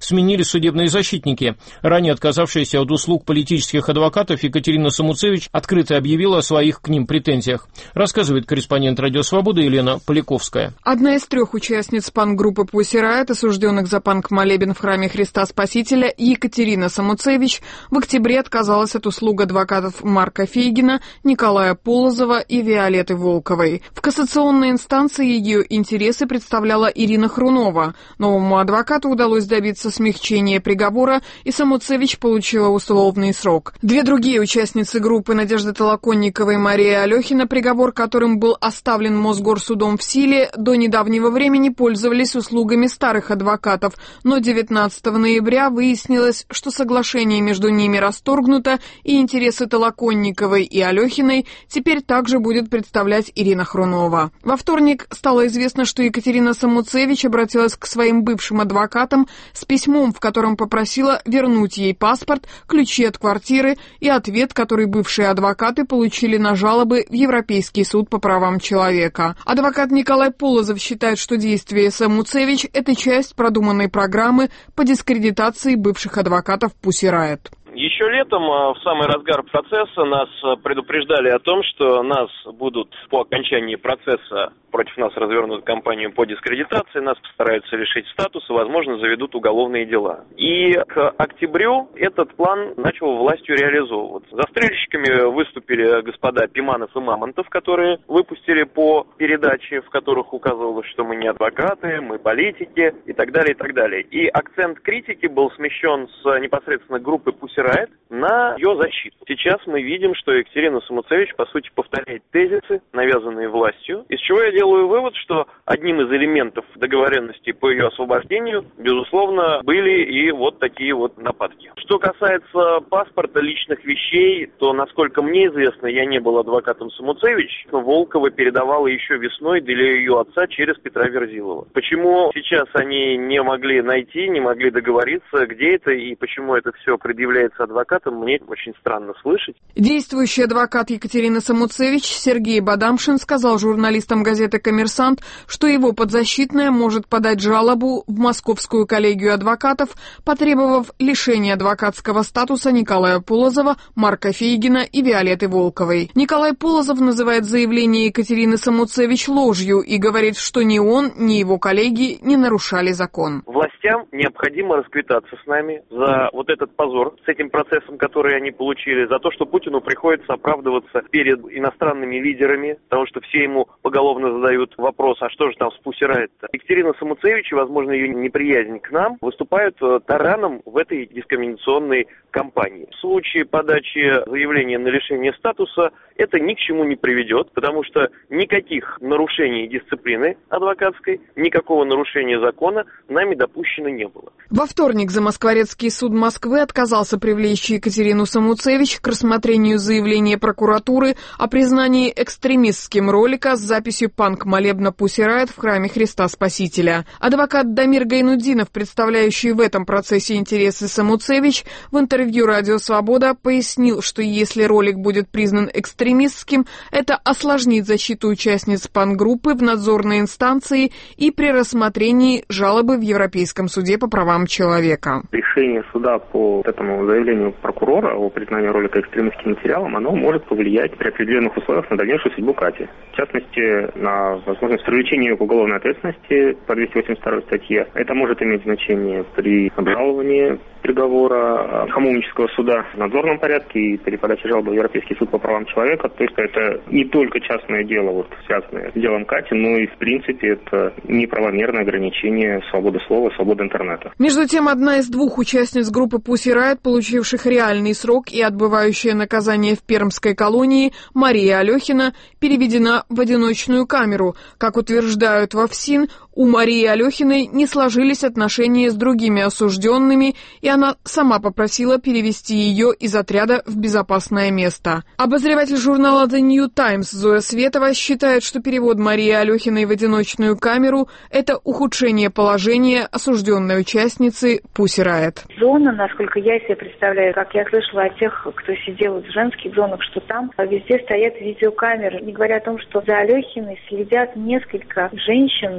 сменили судебные защитники. Ранее отказавшаяся от услуг политических адвокатов Екатерина Самуцевич открыто объявила о своих к ним претензиях. Рассказывает корреспондент «Радио Свобода» Елена Поляковская. Одна из трех участниц панк-группы Pussy Riot, осужденных за панк-молебен в храме Христа Спасителя, Екатерина Самуцевич, в октябре отказалась от услуг адвокатов Марка Фейгина, Николая Полозова и Виолетты Волковой. В кассационной инстанции ее интересы представляла Ирина Хрунова. Новому адвокату удалось добиться смягчения приговора, и Самуцевич получила условный срок. Две другие участницы группы, Надежда Толоконникова и Мария Алехина, приговор которым был оставлен Мосгорсудом в силе, до недавнего времени пользовались услугами старых адвокатов, но девятнадцатого ноября выяснилось, что соглашение между ними расторгнуто, и интересы Толоконниковой и Алехиной теперь также будет представлять Ирина Хрунова. Во вторник стало известно, что Екатерина Самуцевич обратилась к своим бывшим адвокатам с письмом, в котором попросила вернуть ей паспорт, ключи от квартиры и ответ, который бывшие адвокаты получили на жалобы в Европейский суд по правам человека. Адвокат Николай Полозов считает, что действия Самуцевич – это часть продуманной программы по дискредитации бывших адвокатов Pussy Riot. Еще летом, в самый разгар процесса, нас предупреждали о том, что нас будут по окончании процесса против нас развернут кампанию по дискредитации, нас постараются лишить статуса, возможно, заведут уголовные дела. И к октябрю этот план начал властью реализовываться. Застрельщиками выступили господа Пиманов и Мамонтов, которые выпустили по передаче, в которых указывалось, что мы не адвокаты, мы политики и так далее, и так далее. И акцент критики был смещен с непосредственно группы Pussy Riot на ее защиту. Сейчас мы видим, что Екатерина Самуцевич, по сути, повторяет тезисы, навязанные властью, из чего я делаю вывод, что одним из элементов договоренности по ее освобождению, безусловно, были и вот такие вот нападки. Что касается паспорта, личных вещей, то, насколько мне известно, я не был адвокатом Самуцевич, но Волкова передавала еще весной для ее отца через Петра Верзилова. Почему сейчас они не могли найти, не могли договориться, где это и почему это все предъявляется адвокатам, мне очень странно слышать. Действующий адвокат Екатерины Самуцевич Сергей Бадамшин сказал журналистам газеты «Коммерсант», что его подзащитная может подать жалобу в Московскую коллегию адвокатов, потребовав лишения адвокатского статуса Николая Полозова, Марка Фейгина и Виолетты Волковой. Николай Полозов называет заявление Екатерины Самуцевич ложью и говорит, что ни он, ни его коллеги не нарушали закон. Властям необходимо расквитаться с нами за вот этот позор, с этим процессом, который они получили, за то, что Путину приходится оправдываться перед иностранными лидерами, потому что все ему поголовно задают вопрос, а что же там с Pussy Riot-то? Екатерина Самуцевич и, возможно, ее неприязнь к нам выступают тараном в этой дискриминационной кампании. В случае подачи заявления на лишение статуса это ни к чему не приведет, потому что никаких нарушений дисциплины адвокатской, никакого нарушения закона нами допущено не было. Во вторник Замоскворецкий суд Москвы отказался привлечь Екатерину Самуцевич к рассмотрению заявления прокуратуры о признании экстремистским ролика с записью панк-молебна Pussy Riot в храме Христа Спасителя. Адвокат Дамир Гайнуддинов, представляющий в этом процессе интересы Самуцевич, в интервью «Радио Свобода» пояснил, что если ролик будет признан экстремистским, это осложнит защиту участниц панк-группы в надзорной инстанции и при рассмотрении жалобы в Европейском суде по правам человека. Решение суда по этому заявлению прокурора о признании ролика экстремистским материалом, оно может повлиять при определенных условиях на дальнейшую судьбу Кати. В частности, на возможность привлечения ее к уголовной ответственности по двести восемьдесят второй статье. Это может иметь значение при обжаловании приговора Хамовнического суда в надзорном порядке и при подаче жалобы в Европейский суд по правам человека. То есть это не только частное дело, вот, связанное с делом Кати, но и, в принципе, это неправомерное ограничение свободы слова, свободы интернета. Между тем, одна из двух участниц группы Pussy Riot, получивших реальный срок и отбывающая наказание в Пермской колонии, Мария Алехина, переведена в одиночную камеру. Как утверждают во ФСИН, у Марии Алехиной не сложились отношения с другими осужденными, и она сама попросила перевести ее из отряда в безопасное место. Обозреватель журнала The New Times Зоя Светова считает, что перевод Марии Алехиной в одиночную камеру – это ухудшение положения осужденной участницы Pussy Riot. Зона, насколько я себе представляю, как я слышала от тех, кто сидел в женских зонах, что там везде стоят видеокамеры. Не говоря о том, что за Алехиной следят несколько женщин, осужденных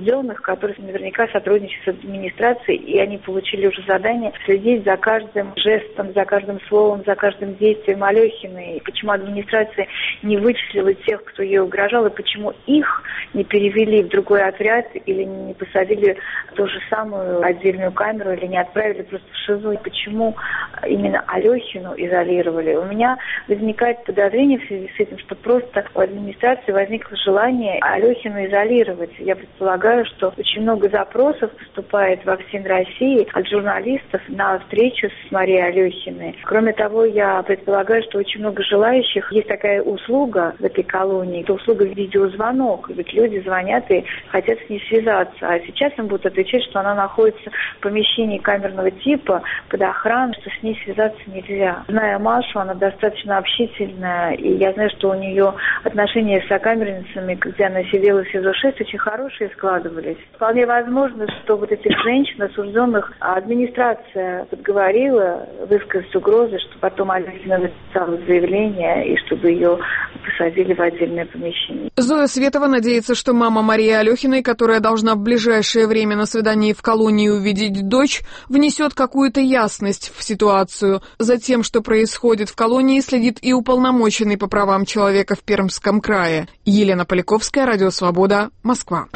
осужденных, которые наверняка сотрудничают с администрацией, и они получили уже задание следить за каждым жестом, за каждым словом, за каждым действием Алехиной. И почему администрация не вычислила тех, кто ей угрожал, и почему их не перевели в другой отряд или не посадили в ту же самую отдельную камеру или не отправили просто в ШИЗО. И почему именно Алехину изолировали. У меня возникает подозрение в связи с этим, что просто у администрации возникло желание Алехину изолировать. Я предполагаю, что очень много запросов поступает во всей России от журналистов на встречу с Марией Алехиной. Кроме того, я предполагаю, что очень много желающих. Есть такая услуга в этой колонии, это услуга видеозвонок. Ведь люди звонят и хотят с ней связаться. А сейчас им будут отвечать, что она находится в помещении камерного типа под охраной, что с ней связаться нельзя. Зная Машу, она достаточно общительная, и я знаю, что у нее отношения с сокамерницами, где она сидела в СИЗО шесть, очень хорошие складывались. Вполне возможно, что вот этих женщин, осужденных, администрация подговорила высказать угрозы, что потом Алехина написала заявление, и чтобы ее посадили в отдельное помещение. Зоя Светова надеется, что мама Марии Алехиной, которая должна в ближайшее время на свидании в колонии увидеть дочь, внесет какую-то ясность в ситуацию. За тем, что происходит в колонии, следит и уполномоченный по правам человека в Пермском крае. Елена Поляковская, Радио Свобода, Москва.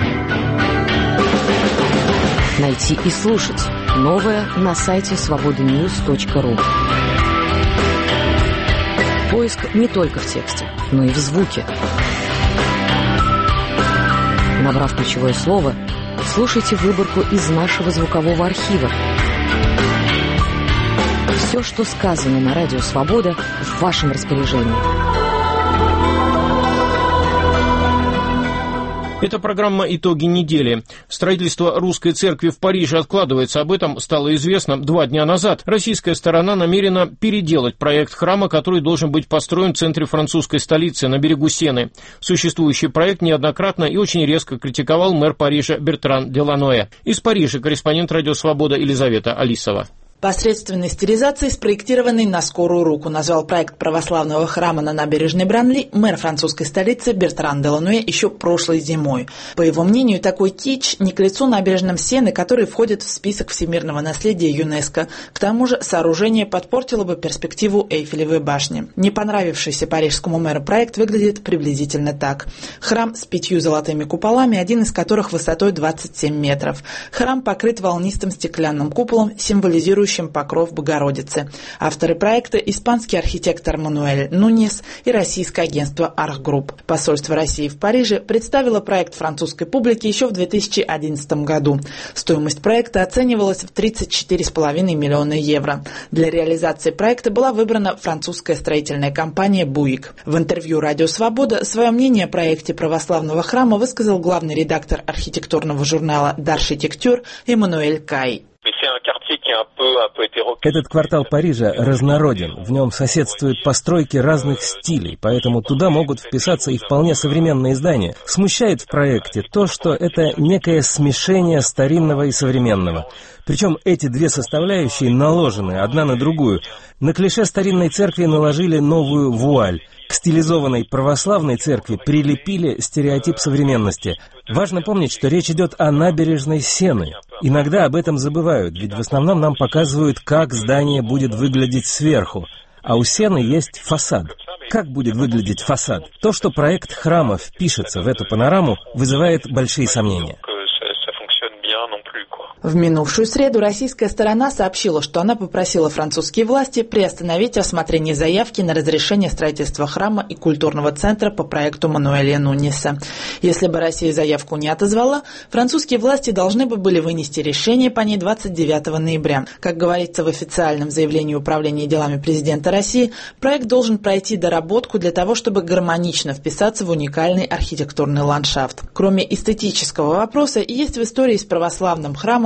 Найти и слушать новое на сайте свобода ньюс точка ру. Поиск не только в тексте, но и в звуке. Набрав ключевое слово, слушайте выборку из нашего звукового архива. Все, что сказано на Радио Свобода, в вашем распоряжении. Это программа «Итоги недели». Строительство русской церкви в Париже откладывается. Об этом стало известно два дня назад. Российская сторона намерена переделать проект храма, который должен быть построен в центре французской столицы, на берегу Сены. Существующий проект неоднократно и очень резко критиковал мэр Парижа Бертран Деланоэ. Из Парижа корреспондент «Радио Свобода» Елизавета Алисова. Посредственной стилизации, спроектированной на скорую руку, назвал проект православного храма на набережной Бранли мэр французской столицы Бертран Деланоэ еще прошлой зимой. По его мнению, такой кич не к лицу набережным Сены, который входит в список всемирного наследия ЮНЕСКО. К тому же сооружение подпортило бы перспективу Эйфелевой башни. Не понравившийся парижскому мэру проект выглядит приблизительно так. Храм с пятью золотыми куполами, один из которых высотой двадцать семь метров. Храм покрыт волнистым стеклянным куполом, символизирующим покров Богородицы. Авторы проекта – испанский архитектор Мануэль Нуньес и российское агентство Архгрупп. Посольство России в Париже представило проект французской публике еще в две тысячи одиннадцатом году. Стоимость проекта оценивалась в тридцать четыре с половиной миллиона евро. Для реализации проекта была выбрана французская строительная компания «Буик». В интервью «Радио Свобода» свое мнение о проекте православного храма высказал главный редактор архитектурного журнала «Даршитектюр» Эммануэль Кай. Этот квартал Парижа разнороден, в нем соседствуют постройки разных стилей, поэтому туда могут вписаться и вполне современные здания. Смущает в проекте то, что это некое смешение старинного и современного. Причем эти две составляющие наложены одна на другую. На клише старинной церкви наложили новую вуаль. К стилизованной православной церкви прилепили стереотип современности. Важно помнить, что речь идет о набережной Сены. Иногда об этом забывают, ведь в основном нам показывают, как здание будет выглядеть сверху. А у Сены есть фасад. Как будет выглядеть фасад? То, что проект храма впишется в эту панораму, вызывает большие сомнения. В минувшую среду российская сторона сообщила, что она попросила французские власти приостановить рассмотрение заявки на разрешение строительства храма и культурного центра по проекту Мануэля Нуньеса. Если бы Россия заявку не отозвала, французские власти должны бы были вынести решение по ней двадцать девятого ноября. Как говорится в официальном заявлении Управления делами президента России, проект должен пройти доработку для того, чтобы гармонично вписаться в уникальный архитектурный ландшафт. Кроме эстетического вопроса, есть в истории с православным храмом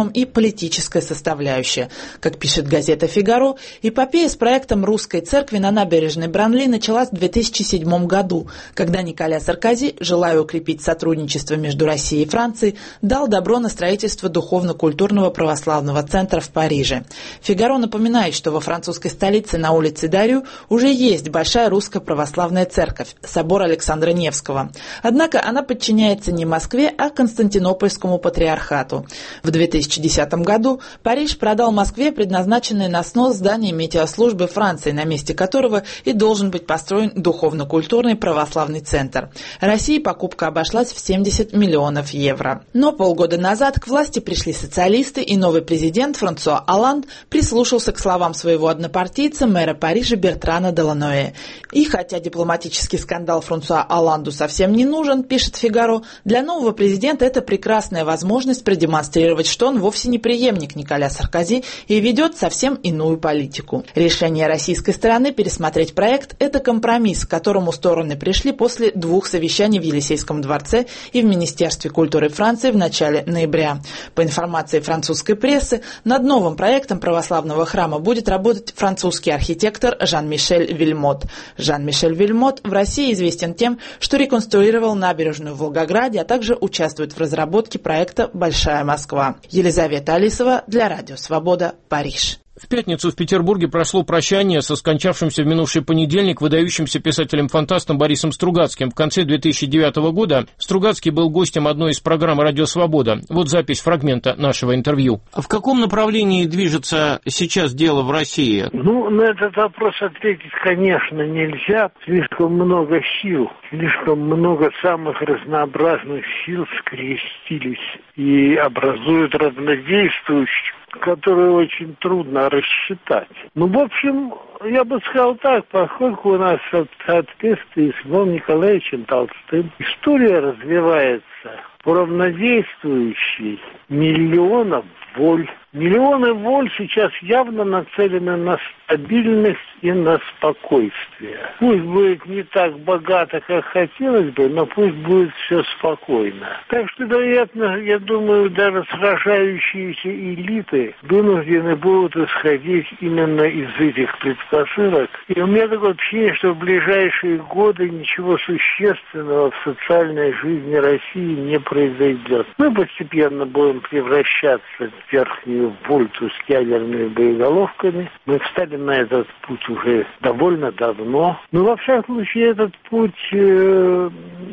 минимум и политическая составляющая. Как пишет газета «Фигаро», эпопея с проектом русской церкви на набережной Бранли началась в две тысячи седьмом году, когда Николя Саркози, желая укрепить сотрудничество между Россией и Францией, дал добро на строительство духовно-культурного православного центра в Париже. «Фигаро» напоминает, что во французской столице на улице Дарю уже есть большая русская православная церковь, собор Александра Невского. Однако она подчиняется не Москве, а Константинопольскому патриархату. В две тысячи десятом году Париж продал Москве предназначенное на снос здание метеослужбы Франции, на месте которого и должен быть построен духовно-культурный православный центр. России покупка обошлась в семьдесят миллионов евро. Но полгода назад к власти пришли социалисты, и новый президент Франсуа Олланд прислушался к словам своего однопартийца, мэра Парижа Бертрана Деланоэ. И хотя дипломатический скандал Франсуа Олланду совсем не нужен, пишет «Фигаро», для нового президента это прекрасная возможность продемонстрировать, что он вовсе не преемник Николя Саркози и ведет совсем иную политику. Решение российской стороны пересмотреть проект – это компромисс, к которому стороны пришли после двух совещаний в Елисейском дворце и в Министерстве культуры Франции в начале ноября. По информации французской прессы, над новым проектом православного храма будет работать французский архитектор Жан-Мишель Вильмот. Жан-Мишель Вильмот в России известен тем, что реконструировал набережную в Волгограде, а также участвует в разработке проекта «Большая Москва». Елизавета Алисова для Радио Свобода, Париж. В пятницу в Петербурге прошло прощание со скончавшимся в минувший понедельник выдающимся писателем-фантастом Борисом Стругацким. В конце две тысячи девятого года Стругацкий был гостем одной из программ «Радио Свобода». Вот запись фрагмента нашего интервью. А в каком направлении движется сейчас дело в России? Ну, на этот вопрос ответить, конечно, нельзя. Слишком много сил, слишком много самых разнообразных сил скрестились и образуют равнодействующих, которые очень трудно рассчитать. Ну, в общем, я бы сказал так, поскольку у нас в соответствии с Львом Николаевичем Толстым история развивается по равнодействующей миллионам воль. Миллионы воль сейчас явно нацелены на стабильность и на спокойствие. Пусть будет не так богато, как хотелось бы, но пусть будет все спокойно. Так что, вероятно, я думаю, даже сражающиеся элиты вынуждены будут исходить именно из этих предпосылок. И у меня такое впечатление, что в ближайшие годы ничего существенного в социальной жизни России не произойдет. Мы постепенно будем превращаться в верхнюю вольту с ядерными боеголовками. Мы встали на этот путь уже довольно давно. Но, во всяком случае, этот путь, э,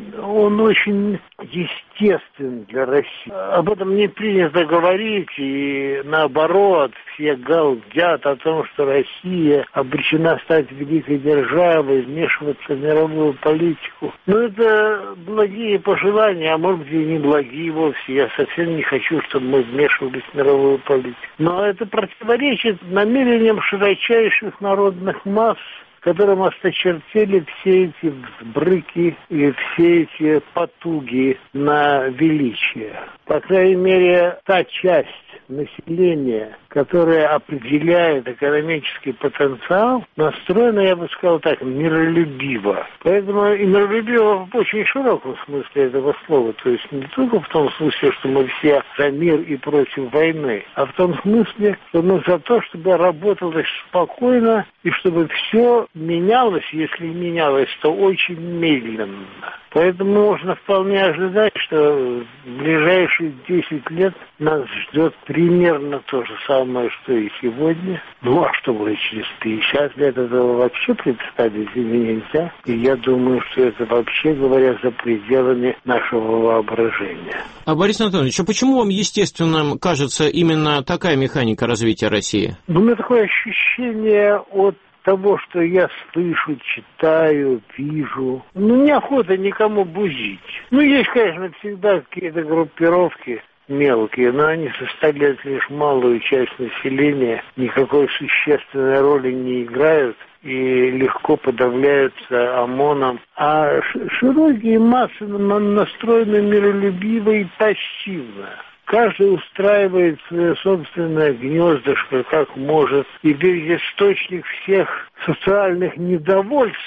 он очень естествен для России. Об этом не принято говорить, и наоборот, все галдят о том, что Россия обречена стать великой державой, вмешиваться в мировую политику. Но это благие пожелания, а может быть и не благие вовсе. Я совсем не хочу, чтобы мы вмешивались в мировую политику. Но это противоречит намерениям широчайших народных масс, которым осточертели все эти взбрыки и все эти потуги на величие. По крайней мере, та часть населения, которая определяет экономический потенциал, настроена, я бы сказал так, миролюбиво. Поэтому и миролюбиво в очень широком смысле этого слова. То есть не только в том смысле, что мы все за мир и против войны, а в том смысле, что мы за то, чтобы работалось спокойно и чтобы все менялось, если менялось, то очень медленно. Поэтому можно вполне ожидать, что в ближайшие десять лет нас ждет примерно то же самое, что и сегодня. Ну, а что будет через пятьдесят лет, этого вообще представить себе нельзя. И я думаю, что это вообще, говоря, за пределами нашего воображения. А, Борис Анатольевич, а почему вам естественным кажется именно такая механика развития России? Ну, у меня такое ощущение от того, что я слышу, читаю, вижу. Ну, неохота никому бузить. Ну, есть, конечно, всегда какие-то группировки мелкие, но они составляют лишь малую часть населения, никакой существенной роли не играют и легко подавляются ОМОНом. А широкие массы настроены миролюбиво и пассивно. Каждый устраивает свое собственное гнездышко как может. И ведь источник всех социальных недовольств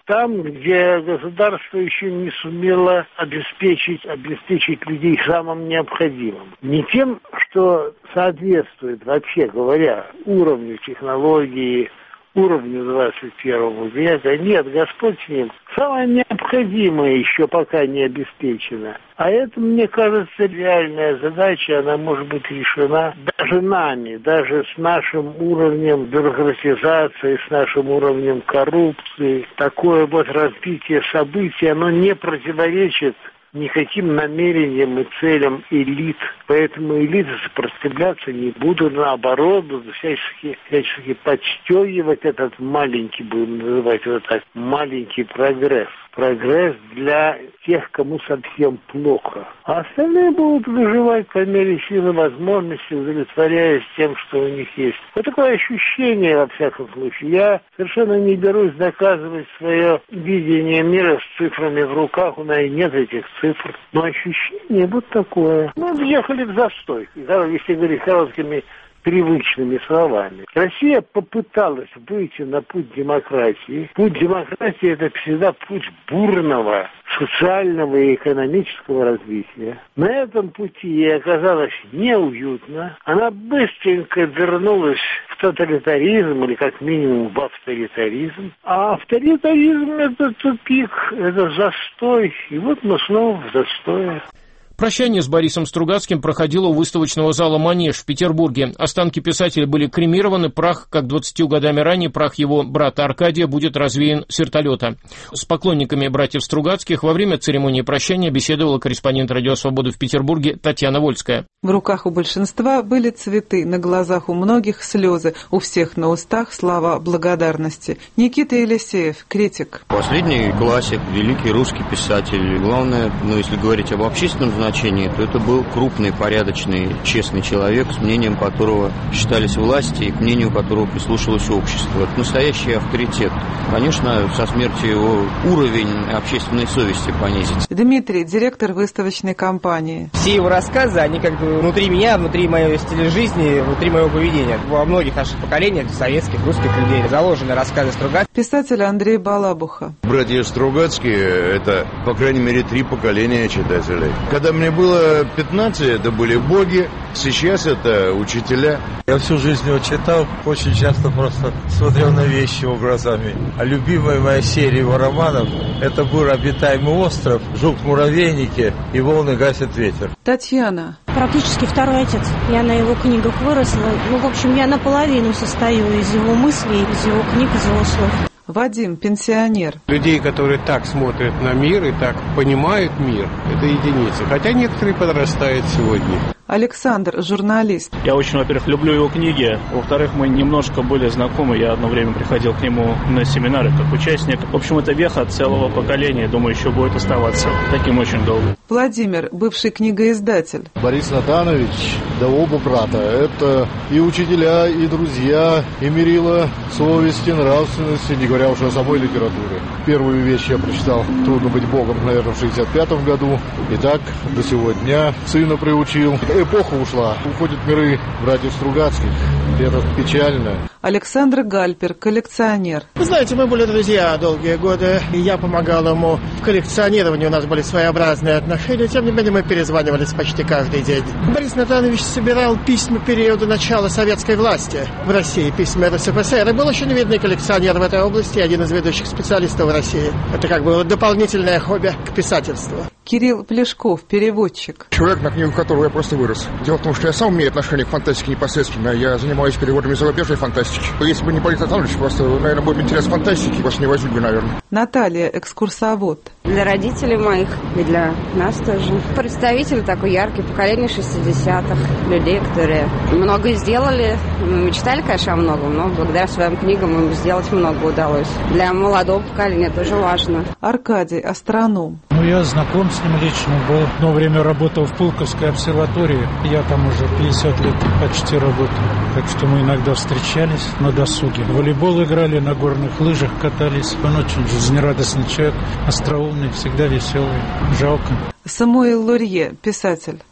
там, где государство еще не сумело обеспечить, обеспечить людей самым необходимым. Не тем, что соответствует, вообще говоря, уровню технологии, уровню двадцать первого века. Нет, Господь с ним. Самое необходимое еще пока не обеспечено. А это, мне кажется, реальная задача, она может быть решена даже нами, даже с нашим уровнем бюрократизации, с нашим уровнем коррупции. Такое вот развитие событий, оно не противоречит никаким намерениям и целям элит. Поэтому элиты сопротивляться не будут, наоборот, будут всячески, всячески подстегивать этот маленький, будем называть его так, маленький прогресс. Прогресс для тех, кому совсем плохо. А остальные будут выживать по мере силы возможности, удовлетворяясь тем, что у них есть. Вот такое ощущение, во всяком случае. Я совершенно не берусь доказывать свое видение мира с цифрами в руках. У меня нет этих цифр. Но ощущение вот такое. Мы въехали в застой, если говорить короткими привычными словами. Россия попыталась выйти на путь демократии. Путь демократии – это всегда путь бурного социального и экономического развития. На этом пути ей оказалось неуютно. Она быстренько вернулась в тоталитаризм или как минимум в авторитаризм. А авторитаризм – это тупик, это застой. И вот мы снова в застое. Прощание с Борисом Стругацким проходило у выставочного зала «Манеж» в Петербурге. Останки писателя были кремированы, прах, как двадцатью годами ранее, прах его брата Аркадия будет развеян с вертолета. С поклонниками братьев Стругацких во время церемонии прощания беседовала корреспондент «Радио Свобода» в Петербурге Татьяна Вольская. В руках у большинства были цветы, на глазах у многих слезы, у всех на устах слова благодарности. Никита Елисеев, критик. Последний классик, великий русский писатель. Главное, ну, если говорить об общественном значении, то это был крупный, порядочный, честный человек, с мнением которого считались власти и к мнению которого прислушивалось общество. Это настоящий авторитет. Конечно, со смертью его уровень общественной совести понизится. Дмитрий, директор выставочной компании. Все его рассказы, они как бы внутри меня, внутри моего стиля жизни, внутри моего поведения. Во многих наших поколениях, советских, русских людей, заложены рассказы Стругацких. Писатель Андрей Балабуха. Братья Стругацкие – это, по крайней мере, три поколения читателей. Когда мне было пятнадцать, это были боги, сейчас это учителя. Я всю жизнь его читал, очень часто просто смотрел на вещи его глазами. А любимая моя серия его романов – это был «Обитаемый остров», «Жук в муравейнике» и «Волны гасит ветер». Татьяна. Практически второй отец. Я на его книгах выросла. Ну, в общем, я наполовину состою из его мыслей, из его книг, из его слов. Вадим, пенсионер. Людей, которые так смотрят на мир и так понимают мир, это единицы. Хотя некоторые подрастают сегодня. Александр, журналист. Я очень, во-первых, люблю его книги. Во-вторых, мы немножко были знакомы. Я одно время приходил к нему на семинары как участник. В общем, это веха целого поколения. Думаю, еще будет оставаться таким очень долго. Владимир, бывший книгоиздатель. Борис Натанович, да оба брата. Это и учителя, и друзья, и мерила совести, нравственности, не говоря уже о самой литературе. Первую вещь я прочитал «Трудно быть Богом», наверное, в шестьдесят пятом году. И так до сегодня сына приучил. Эпоха ушла. Уходят миры братьев Стругацких. И это печально. Александр Гальпер, коллекционер. Вы знаете, мы были друзья долгие годы, и я помогал ему в коллекционировании. У нас были своеобразные отношения. Тем не менее, мы перезванивались почти каждый день. Борис Натанович собирал письма периода начала советской власти в России, письма РСФСР. И был очень видный коллекционер в этой области, один из ведущих специалистов в России. Это как бы дополнительное хобби к писательству. Кирилл Плешков, переводчик. Человек, на книгу которого я просто вырос. Дело в том, что я сам имею отношение к фантастике непосредственно. Я занимаюсь переводами зарубежной фантастики. Если бы не Борис Натанович, просто, наверное, был бы интерес к фантастике, вас не возник бы, наверное. Наталья, экскурсовод. Для родителей моих и для нас тоже. Представитель такой яркий, поколение шестидесятых. Людей, которые много сделали. Мы мечтали, конечно, о многом, но благодаря своим книгам им сделать много удалось. Для молодого поколения тоже важно. Аркадий, астроном. Ну, я знаком с ним лично был. Одно время работал в Пулковской обсерватории. Я там уже пятьдесят лет почти работаю. Так что мы иногда встречались на досуге. В волейбол играли, на горных лыжах катались. Он очень жизнерадостный человек, остроумный, всегда веселый. Жалко. Самуил Лурье, писатель.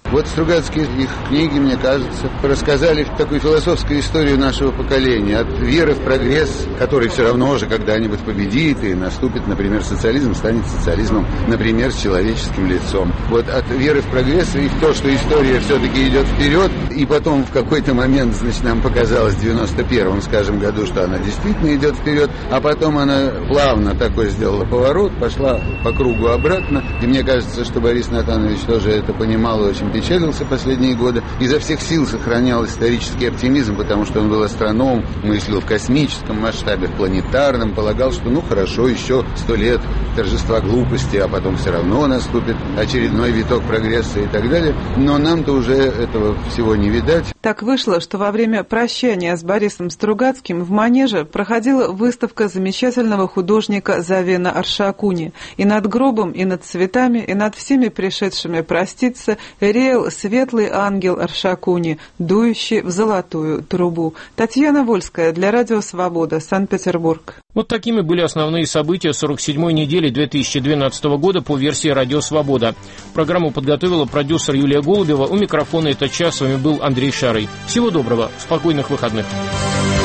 Вот Стругацкие, их книги, мне кажется, рассказали такую философскую историю нашего поколения. От веры в прогресс, который все равно уже когда-нибудь победит и наступит, например, социализм, станет социализмом, например, с человеческим лицом. Вот от веры в прогресс и в то, что история все-таки идет вперед, и потом в какой-то момент, значит, нам показалось в девяносто первом, скажем, году, что она действительно идет вперед, а потом она плавно такой сделала поворот, пошла по кругу обратно. И мне кажется, что Борис Натанович тоже это понимал и очень печалился последние годы. Изо всех сил сохранял исторический оптимизм, потому что он был астроном, мыслил в космическом масштабе, в планетарном, полагал, что ну хорошо, еще сто лет торжества глупости, а потом все равно наступит очередной виток прогресса и так далее. Но нам-то уже этого всего не видать. Так вышло, что во время прощания с Борисом Стругацким в Манеже проходила выставка замечательного художника Завена Аршакуни. И над гробом, и над цветами, и над всеми пришедшими проститься реял светлый ангел Аршакуни, дующий в золотую трубу. Татьяна Вольская для Радио Свобода, Санкт-Петербург. Вот такими были основные события сорок седьмой недели две тысячи двенадцатого года по версии «Радио Свобода». Программу подготовила продюсер Юлия Голубева. У микрофона этот час с вами был Андрей Шарый. Всего доброго, спокойных выходных.